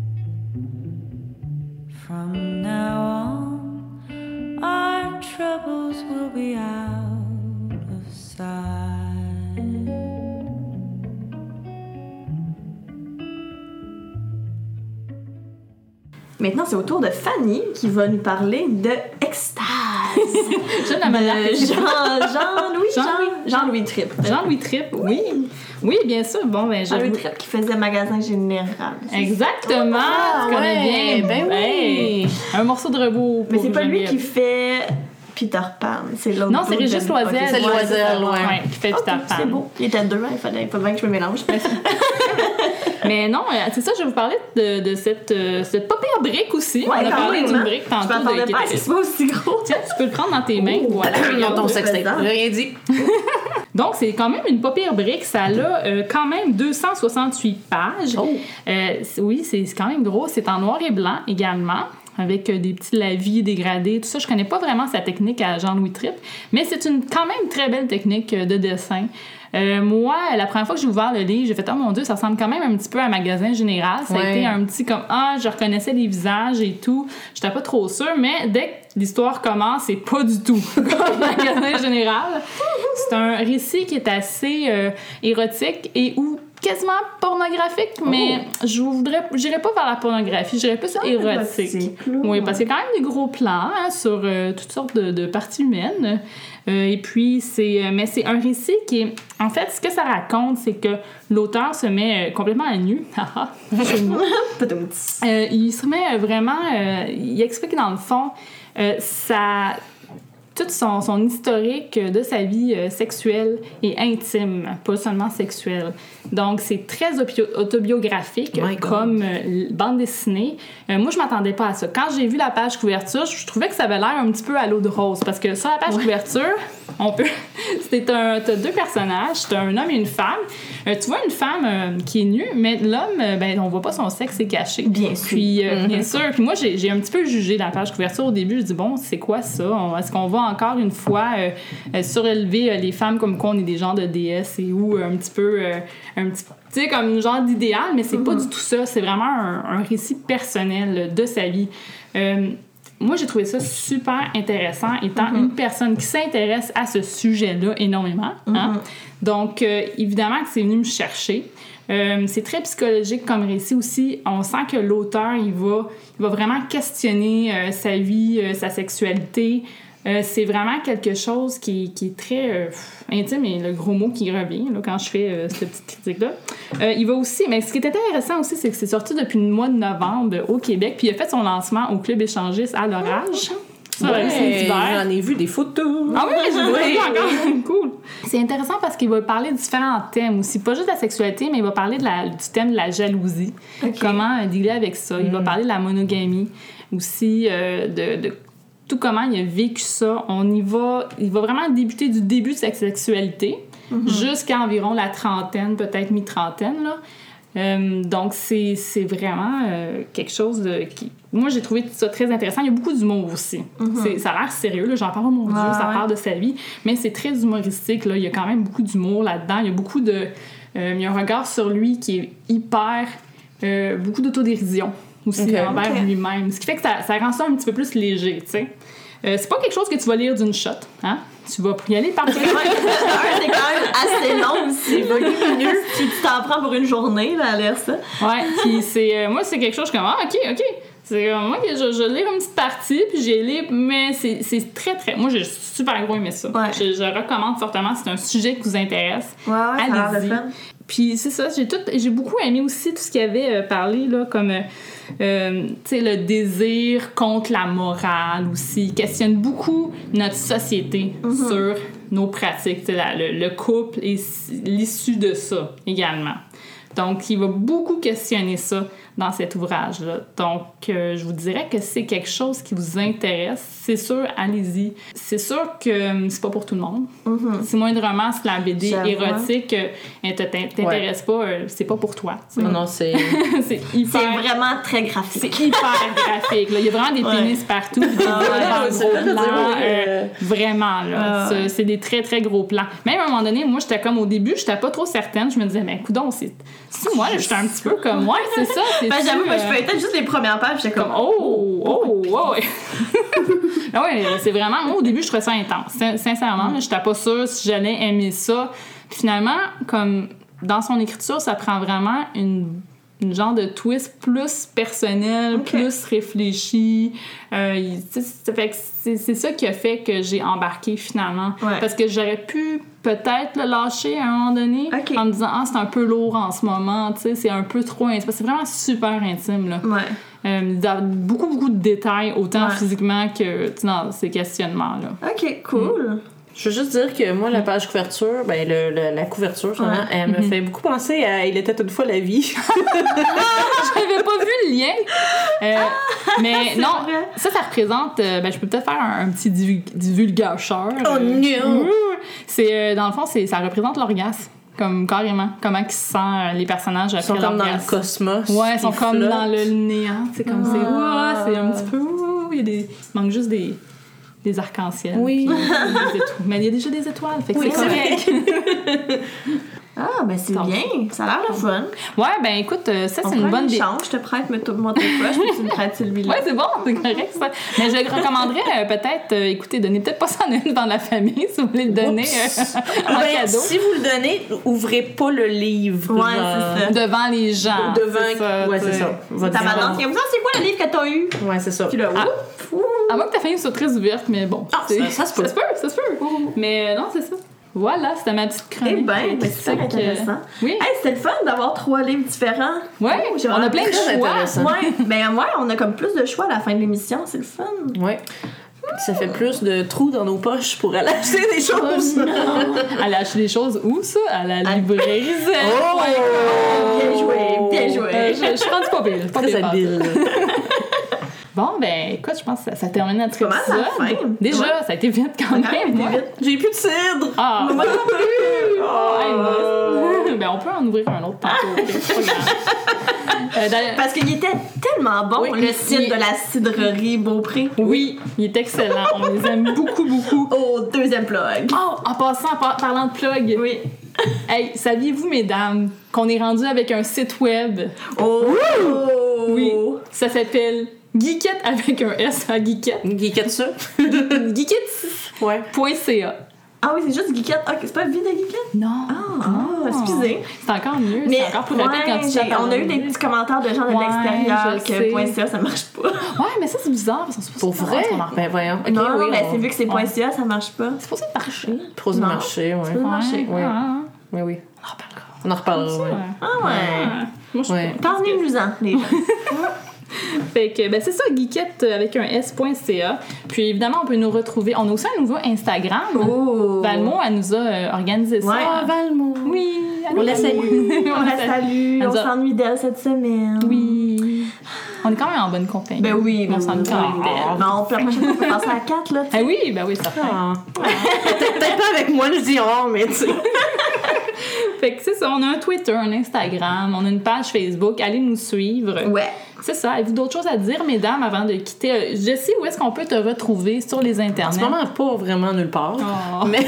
H: From now on, our troubles will be out of sight.
C: Maintenant, c'est au tour de Fanny qui va nous parler de Extase.
F: J'aime la manière
C: de
F: que tu-
C: Jean, Jean-Louis
F: Jean-Louis.
C: Jean, Jean-Louis Tripp.
F: Jean-Louis Tripp, oui. Oui, bien sûr. Bon, ben, je.
C: Jean-Louis Tripp qui faisait magasin général.
F: Exactement.
D: Ah,
F: tu connais
D: ouais,
F: bien.
D: ben oui.
F: Hey, un morceau de robot.
C: Mais
F: pour
C: c'est pas lui
F: Geneviève.
C: qui fait Peter Pan, c'est l'autre.
F: Non, c'est
C: l'autre
F: Régis
C: Jen-
F: Loisel.
C: Ok,
D: C'est Loisel, ouais.
F: Ouais, qui fait
C: Ok,
F: Peter Pan.
C: c'est beau. Il était deux, hein, il fallait pas bien que je me mélange.
F: Mais non, euh, c'est ça, je vais vous parler de, de cette, euh, cette pas pire brique aussi. On a
C: quand
F: parlé
C: même,
F: d'une
C: hein.
F: brique
C: Je
F: tantôt.
C: m'attendais
F: de-
C: pas à ce que c'est pas aussi gros.
F: Tiens, tu peux le prendre dans tes mains. Voilà.
D: regarde ton
C: Regarde,
D: sextape
C: présent.
D: j'ai rien dit
F: Donc, c'est quand même une pas pire brique. Ça a euh, quand même deux cent soixante-huit pages.
D: Oh.
F: Euh, c'est- oui, c'est c'est quand même gros. C'est en noir et blanc également. avec euh, des petits lavis dégradés, tout ça. Je connais pas vraiment sa technique à Jean-Louis Tripp, mais c'est une quand même très belle technique euh, de dessin. Euh, moi, la première fois que j'ai ouvert le livre, j'ai fait « Oh mon Dieu, ça ressemble quand même un petit peu à Magasin Général. » Ça a
D: Ouais.
F: été un petit comme « Ah, je reconnaissais les visages et tout. » J'étais pas trop sûre, mais dès que l'histoire commence, c'est pas du tout comme Magasin Général. C'est un récit qui est assez euh, érotique et où quasiment pornographique, mais je voudrais, j'irais pas vers la pornographie, j'irais plus érotique.
C: érotique, là.
F: Oui, parce qu'il y a quand même des gros plans hein, sur euh, toutes sortes de, de parties humaines. Euh, et puis, c'est, mais c'est un récit qui est... En fait, ce que ça raconte, c'est que l'auteur se met euh, complètement à nu. Chez moi. euh, il se met vraiment... Euh, il explique dans le fond euh, sa... tout son, son historique de sa vie euh, sexuelle et intime, pas seulement sexuelle. Donc, c'est très auto- autobiographique
D: My God.
F: comme euh, bande dessinée. Euh, moi, je m'attendais pas à ça. Quand j'ai vu la page couverture, je trouvais que ça avait l'air un petit peu à l'eau de rose, parce que sur la page couverture, on peut... c'est un... T'as deux personnages, t'as un homme et une femme. Euh, tu vois une femme euh, qui est nue, mais l'homme, euh, ben, on voit pas son sexe, c'est caché.
C: Bien sûr.
F: Puis, euh,
D: Mm-hmm.
F: bien sûr. Puis moi, j'ai, j'ai un petit peu jugé la page couverture au début. Je dis, bon, c'est quoi ça? On- est-ce qu'on va encore une fois euh, euh, surélever euh, les femmes comme quoi on est des genres de déesses et ou euh, un petit peu... euh, un petit tu sais, comme un genre d'idéal, mais c'est
C: Mm-hmm.
F: pas du tout ça. C'est vraiment un, un récit personnel de sa vie. Euh, moi, j'ai trouvé ça super intéressant, étant une personne qui s'intéresse à ce sujet-là énormément. Hein? Donc, euh, évidemment que c'est venu me chercher. Euh, c'est très psychologique comme récit aussi. On sent que l'auteur, il va, il va vraiment questionner euh, sa vie, euh, sa sexualité. Euh, c'est vraiment quelque chose qui, qui est très euh, intime, et le gros mot qui revient là, quand je fais euh, cette petite critique-là. Euh, il va aussi, mais ce qui est intéressant aussi, c'est que c'est sorti depuis le mois de novembre au Québec, puis il a fait son lancement au Club échangiste à l'orage. Ça,
D: Ouais,
F: c'est d'hiver.
D: j'en ai vu des photos.
F: Ah oui, j'ai vu encore. Cool. C'est intéressant parce qu'il va parler de différents thèmes aussi. Pas juste de la sexualité, mais il va parler de la, du thème de la jalousie. Comment euh, dealer avec ça. Il va parler de la monogamie aussi, euh, de, de tout comment il a vécu ça. On y va... Il va vraiment débuter du début de sa sexualité jusqu'à environ la trentaine, peut-être mi-trentaine, là. Euh, donc, c'est, c'est vraiment euh, quelque chose de, qui... Moi, j'ai trouvé ça très intéressant. Il y a beaucoup d'humour aussi. Mm-hmm. C'est, ça a l'air sérieux, là. J'en parle, oh mon Dieu,
C: Ouais,
F: ça
C: ouais.
F: parle de sa vie. Mais c'est très humoristique, là. Il y a quand même beaucoup d'humour là-dedans. Il y a beaucoup de... Euh, il y a un regard sur lui qui est hyper... Euh, beaucoup d'autodérision aussi
D: Okay.
F: envers
C: Okay.
F: lui-même. Ce qui fait que ça, ça rend ça un petit peu plus léger, tu sais. Euh, c'est pas quelque chose que tu vas lire d'une shot, hein? Tu vas y aller par
C: C'est quand même assez long aussi. vingt minutes, tu tu t'en prends pour une journée là, à lire ça.
F: Ouais, puis c'est... euh, moi, c'est quelque chose comme... Ah, OK, OK. C'est euh, moi que je, je lis une petite partie, puis j'ai lu, mais c'est, c'est très, très... Moi, j'ai super gros aimé ça.
C: Ouais.
F: Je, je recommande fortement. C'est un sujet qui vous intéresse.
C: Ouais, ouais, ça a l'air
F: Allez-y.
C: de fun.
F: Puis c'est ça, j'ai, tout, j'ai beaucoup aimé aussi tout ce qu'il y avait euh, parlé, là, comme, euh, euh, tu sais, le désir contre la morale aussi. Il questionne beaucoup notre société
C: Mm-hmm.
F: sur nos pratiques, tu sais, la- le, le couple et s- l'issue de ça également. Donc, il va beaucoup questionner ça dans cet ouvrage-là. Donc, euh, je vous dirais que c'est quelque chose qui vous intéresse. C'est sûr, allez-y. C'est sûr que euh, c'est pas pour tout le monde.
C: Mm-hmm.
F: Si moindrement, si la B D
C: J'avoue.
F: érotique euh, elle te t'in- t'intéresse pas, euh, c'est pas pour toi. tu sais.
D: Non, non, c'est...
F: c'est hyper...
C: C'est vraiment très graphique.
F: C'est hyper graphique. Là. Il y a vraiment des
C: Ouais.
F: pénis partout. Puis des
C: Ah ouais,
F: gros
D: c'est vrai,
F: plans,
D: c'est vrai.
F: euh, vraiment, là.
C: Ah
F: C'est-
C: ouais.
F: C'est des très, très gros plans. Même à un moment donné, moi, j'étais comme au début, j'étais pas trop certaine. Je me disais, mais coudonc, c'est... c'est moi, là, j'étais un petit peu comme, ouais, c'est ça. C'est
C: Ben, j'avoue, moi, je feuilletais juste les premières pages, j'étais
F: comme,
C: comme,
F: oh, oh, oh, ouais. Ah ouais, c'est vraiment, moi, au début, je trouvais ça intense. Sin- Sincèrement, je j'étais pas sûre si j'allais aimer ça. Puis finalement, comme, dans son écriture, ça prend vraiment une, une genre de twist plus personnel,
C: Ok.
F: plus réfléchi. Euh, il- tu sais, ça fait que c'est, c'est ça qui a fait que j'ai embarqué finalement.
C: Ouais.
F: Parce que j'aurais pu peut-être le lâcher à un moment donné
C: Ok.
F: en me disant, ah, c'est un peu lourd en ce moment, tu sais, c'est un peu trop intime. Parce que c'est vraiment super intime, là.
C: ouais.
F: Euh, dans beaucoup, beaucoup de détails, autant
C: Ouais.
F: physiquement que tu sais, dans ces questionnements-là.
C: Ok, cool.
D: Je veux juste dire que moi, la page couverture, ben, le, le- la couverture, finalement,
C: Ouais.
D: elle me fait beaucoup penser à Il était une fois la vie.
F: J'avais pas vu le lien. Euh, mais non,
C: Ah, vrai.
F: ça, ça représente... euh, ben, je peux peut-être faire un, un petit divul- divulgateur.
D: Oh
F: Euh,
D: non!
F: ouh. C'est, euh, dans le fond, c'est, ça représente l'orgasme. comme carrément. Comment ils se sentent, les personnages
D: Ils sont
F: après
D: comme dans le
F: l'orgasme.
D: cosmos.
F: Ouais, ils sont comme
D: flottent.
F: dans le néant. C'est comme c'est. Ouah, c'est un petit peu. ouh, Il y a des. Il manque juste des. Des arcs-en-ciel.
D: Oui.
F: puis des étoiles. Mais il y a déjà des étoiles, fait que
C: Oui,
F: c'est
C: c'est
F: correct.
C: Ah, ben c'est
F: Tant
C: bien. Ça a l'air le fun.
F: Ouais, ben écoute, euh, ça,
C: On
F: c'est une
C: prend
F: bonne
C: un
F: idée.
C: échange. Je te prête mais t- mon téléphone, puis tu me prêtes celui-là.
F: Ouais, c'est bon, c'est correct ça. Mais je le recommanderais euh, peut-être, euh, écoutez, donnez peut-être pas ça à une dans la famille si vous voulez le donner euh, en
D: Ben,
F: cadeau.
D: si vous le donnez, ouvrez pas le livre.
C: Ouais,
D: genre.
C: c'est ça.
F: Devant les gens.
D: Devant.
F: c'est ça,
D: ouais,
F: tu
D: c'est
F: sais.
D: ça. Votre
C: Ta maman qui aime ça, c'est quoi le livre que t'as eu?
D: Ouais, c'est ça.
C: Puis là,
F: Ah.
C: ouf, ouf.
F: À moins que ta famille soit très ouverte, mais bon.
D: Ah,
F: c'est-
D: ça- ça se peut.
F: Ça se peut, ça se peut. Mais euh, non, c'est ça. Voilà, c'était ma petite chronique.
C: Eh ben,
F: euh,
C: ben,
F: qui
C: super
F: fait que-
C: intéressant.
F: Oui.
C: Hey, c'était le fun d'avoir trois livres différents.
F: Ouais,
C: j'ai
F: on a
C: vraiment
F: plein de
D: très
F: choix.
D: intéressant.
C: Ouais, ben ouais, on a comme plus de choix à la fin de l'émission, c'est le fun.
D: Ouais. Ça fait plus de trous dans nos poches pour aller acheter des choses.
F: Elle a acheté des choses où, ça? À la librairie Zen.
D: Oh!
C: Bien joué, bien joué.
F: Euh, je, je suis rendue pas pire. Pas
D: Très
F: pire,
D: habile.
F: Bon, ben, écoute, je pense que ça, ça termine notre
C: pas mal la
F: épisode.
C: fin.
F: Déjà,
C: Ouais.
F: ça a été vite quand
C: Ouais,
F: même.
C: été
F: ouais.
C: vite.
D: J'ai plus de cidre.
F: Ah!
C: Moi non plus!
F: Ouais, nice. Ben, on peut en ouvrir un autre tantôt. ok, c'est pas grave. Euh, d'ailleurs-
C: Parce qu'il était tellement bon,
F: Oui,
C: le site
F: il-
C: de la cidrerie Beaupré.
F: Oui, il est excellent. On les aime beaucoup, beaucoup.
C: Au deuxième plug.
F: Oh, en passant, en par- parlant de plug,
C: Oui.
F: hey, saviez-vous, mesdames, qu'on est rendu avec un site web?
C: Oh!
F: Oui, ça s'appelle Geekette avec un S à Geekette.
D: Geekette ça.
F: Geekette
D: Ouais.
F: point c a.
C: Ah oui, c'est juste Geekette. Ah, c'est pas vie de Geekette?
F: Non.
C: Ah,
F: non.
C: ah, excusez.
F: C'est encore mieux.
C: Mais
F: C'est encore plus rapide
C: ouais,
F: quand tu
C: j'ai-
F: chattes
C: on a eu
F: en
C: des
F: anglais.
C: petits commentaires de gens de
F: Ouais,
C: l'extérieur
F: je
C: que
F: sais.
C: point .ca ça marche pas.
F: Ouais, mais ça, c'est bizarre parce qu'on se
D: Pour vrai? Ben voyons. Ok,
C: non,
D: oui,
C: mais
D: on-
C: c'est vu que c'est
F: Ouais.
C: .ca ça marche pas.
F: C'est supposé marcher.
D: Trop de
C: Non.
D: marché, ouais.
C: Ça doit marcher.
D: Ouais.
F: Ah,
D: Oui, oui.
F: on en reparlera.
D: On en reparlera, ouais.
F: Ouais.
C: Ah ouais.
F: Ouais. Moi, je
D: Ouais.
C: Parlez-nous-en, les gens.
F: Fait que, ben, c'est ça, geekette avec un S.ca. Puis évidemment, on peut nous retrouver. On a aussi un nouveau Instagram.
C: Oh!
F: Valmont, elle nous a euh, organisé ça.
C: Ouais.
D: Ah, Valmont.
F: Oui, elle
D: On
F: nous
D: la
F: a-
D: salue.
C: On la salue,
F: Elle
C: on
F: nous a-
C: s'ennuie d'elle cette semaine.
F: Oui. On est quand même en bonne compagnie.
C: Ben oui,
F: on
C: ben
F: s'ennuie
C: oui.
F: quand même d'elle.
C: Non, puis la prochaine fois, on peut passer à quatre, là. tu sais.
F: Ah oui, ben oui, certain.
D: Ah. Peut-être pas avec moi, je dis oh, mais tu sais.
F: Fait que c'est ça, on a un Twitter, un Instagram, on a une page Facebook. Allez nous suivre.
C: Ouais.
F: C'est ça. Avez-vous d'autres choses à dire, mesdames, avant de quitter? Euh, Je sais où est-ce qu'on peut te retrouver sur les internets.
D: En ce moment, pas vraiment nulle part.
F: Oh.
D: Mais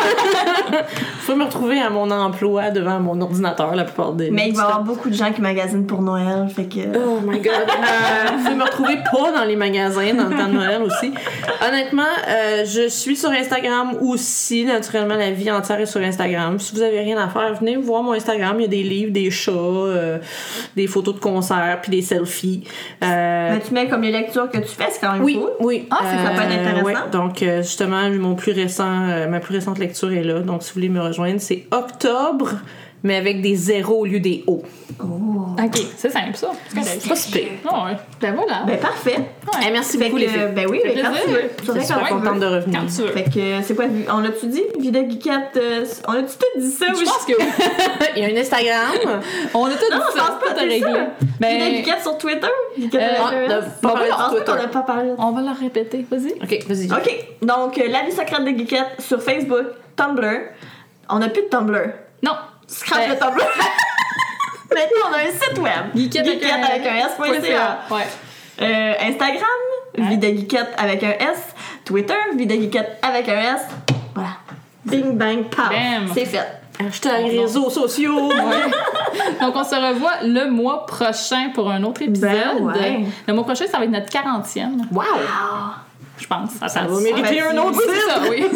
D: je peux me retrouver à mon emploi devant mon ordinateur la plupart des
C: Mais il
D: du
C: va y avoir
D: temps.
C: beaucoup de gens qui magasinent pour Noël, fait que.
D: Oh my god. Euh, vous pouvez me retrouver pas dans les magasins dans le temps de Noël aussi. Honnêtement, euh, je suis sur Instagram aussi. Naturellement, la vie entière est sur Instagram. Si vous avez rien à faire, venez voir mon Instagram. Il y a des livres, des chats, euh, des photos de concerts, puis des selfies. Euh,
C: Mais tu mets comme les lectures que tu fais, c'est quand même
D: oui,
C: cool.
D: oui.
C: Ah, c'est- ça peut être intéressant.
D: ouais. Donc, euh, justement, mon plus récent, euh, ma plus récente lecture est là. Donc, si vous voulez me rejoindre, c'est octobre, mais avec des zéros au lieu des O.
F: OK, c'est simple, ça. C'est correct.
D: C'est pas si pire.
F: Ah ouais. Ben voilà.
C: Ben parfait.
F: Ouais.
D: Eh, merci
C: Fait
D: beaucoup,
C: que,
D: les filles.
C: ben oui,
F: fait
C: mais quand
F: plaisir.
C: tu veux. Tu
D: Je
C: reviens
D: suis
C: quand
D: super
C: tu veux.
D: contente de revenir.
F: Quand tu veux.
C: Fait que c'est quoi, on l'a-tu dit? Vida Geekette, euh, on a-tu tout dit ça?
F: Je pense que
D: Il y a un Instagram.
F: on a tout
C: Non,
F: dit
C: je
F: ça.
C: pense pas
F: Tout
C: que c'est
F: réglé.
C: ça.
F: Ben,
C: Vida Geekette sur Twitter? Geekette
F: Euh,
C: avec
D: on
C: un
D: a
C: S?
D: pas
C: Bon,
D: parlé
C: je
D: sur
C: pense
D: Twitter.
C: qu'on a pas parlé.
F: on va le répéter. Vas-y.
D: OK, vas-y.
C: OK, donc euh, la vie secrète de Geekette sur Facebook, Tumblr. On n'a plus de Tumblr.
F: Non.
C: Scrap
F: Ben-
C: le Tumblr. Maintenant, on a un site web.
F: Geekette avec un-
C: avec un S.ca.
F: Ouais.
C: Euh, Instagram,
F: Ouais.
C: Vida Geekette avec un S. Twitter, Vida Geekette avec un S. Voilà. Bing, bang, pow.
F: Bam.
C: C'est fait.
D: Hashtag réseaux sociaux.
F: Donc, on se revoit le mois prochain pour un autre épisode.
C: Ben ouais.
F: Le mois prochain, ça va être notre quarantième,
D: Wow!
F: je pense.
D: Ça
F: Attends,
D: va mériter un autre
F: Oui, c'est ça, oui.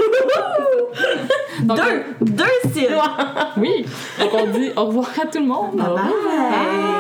F: Donc,
C: Deux. Deux styles.
F: Oui. Donc, on dit au revoir à tout le monde.
C: Bye bye.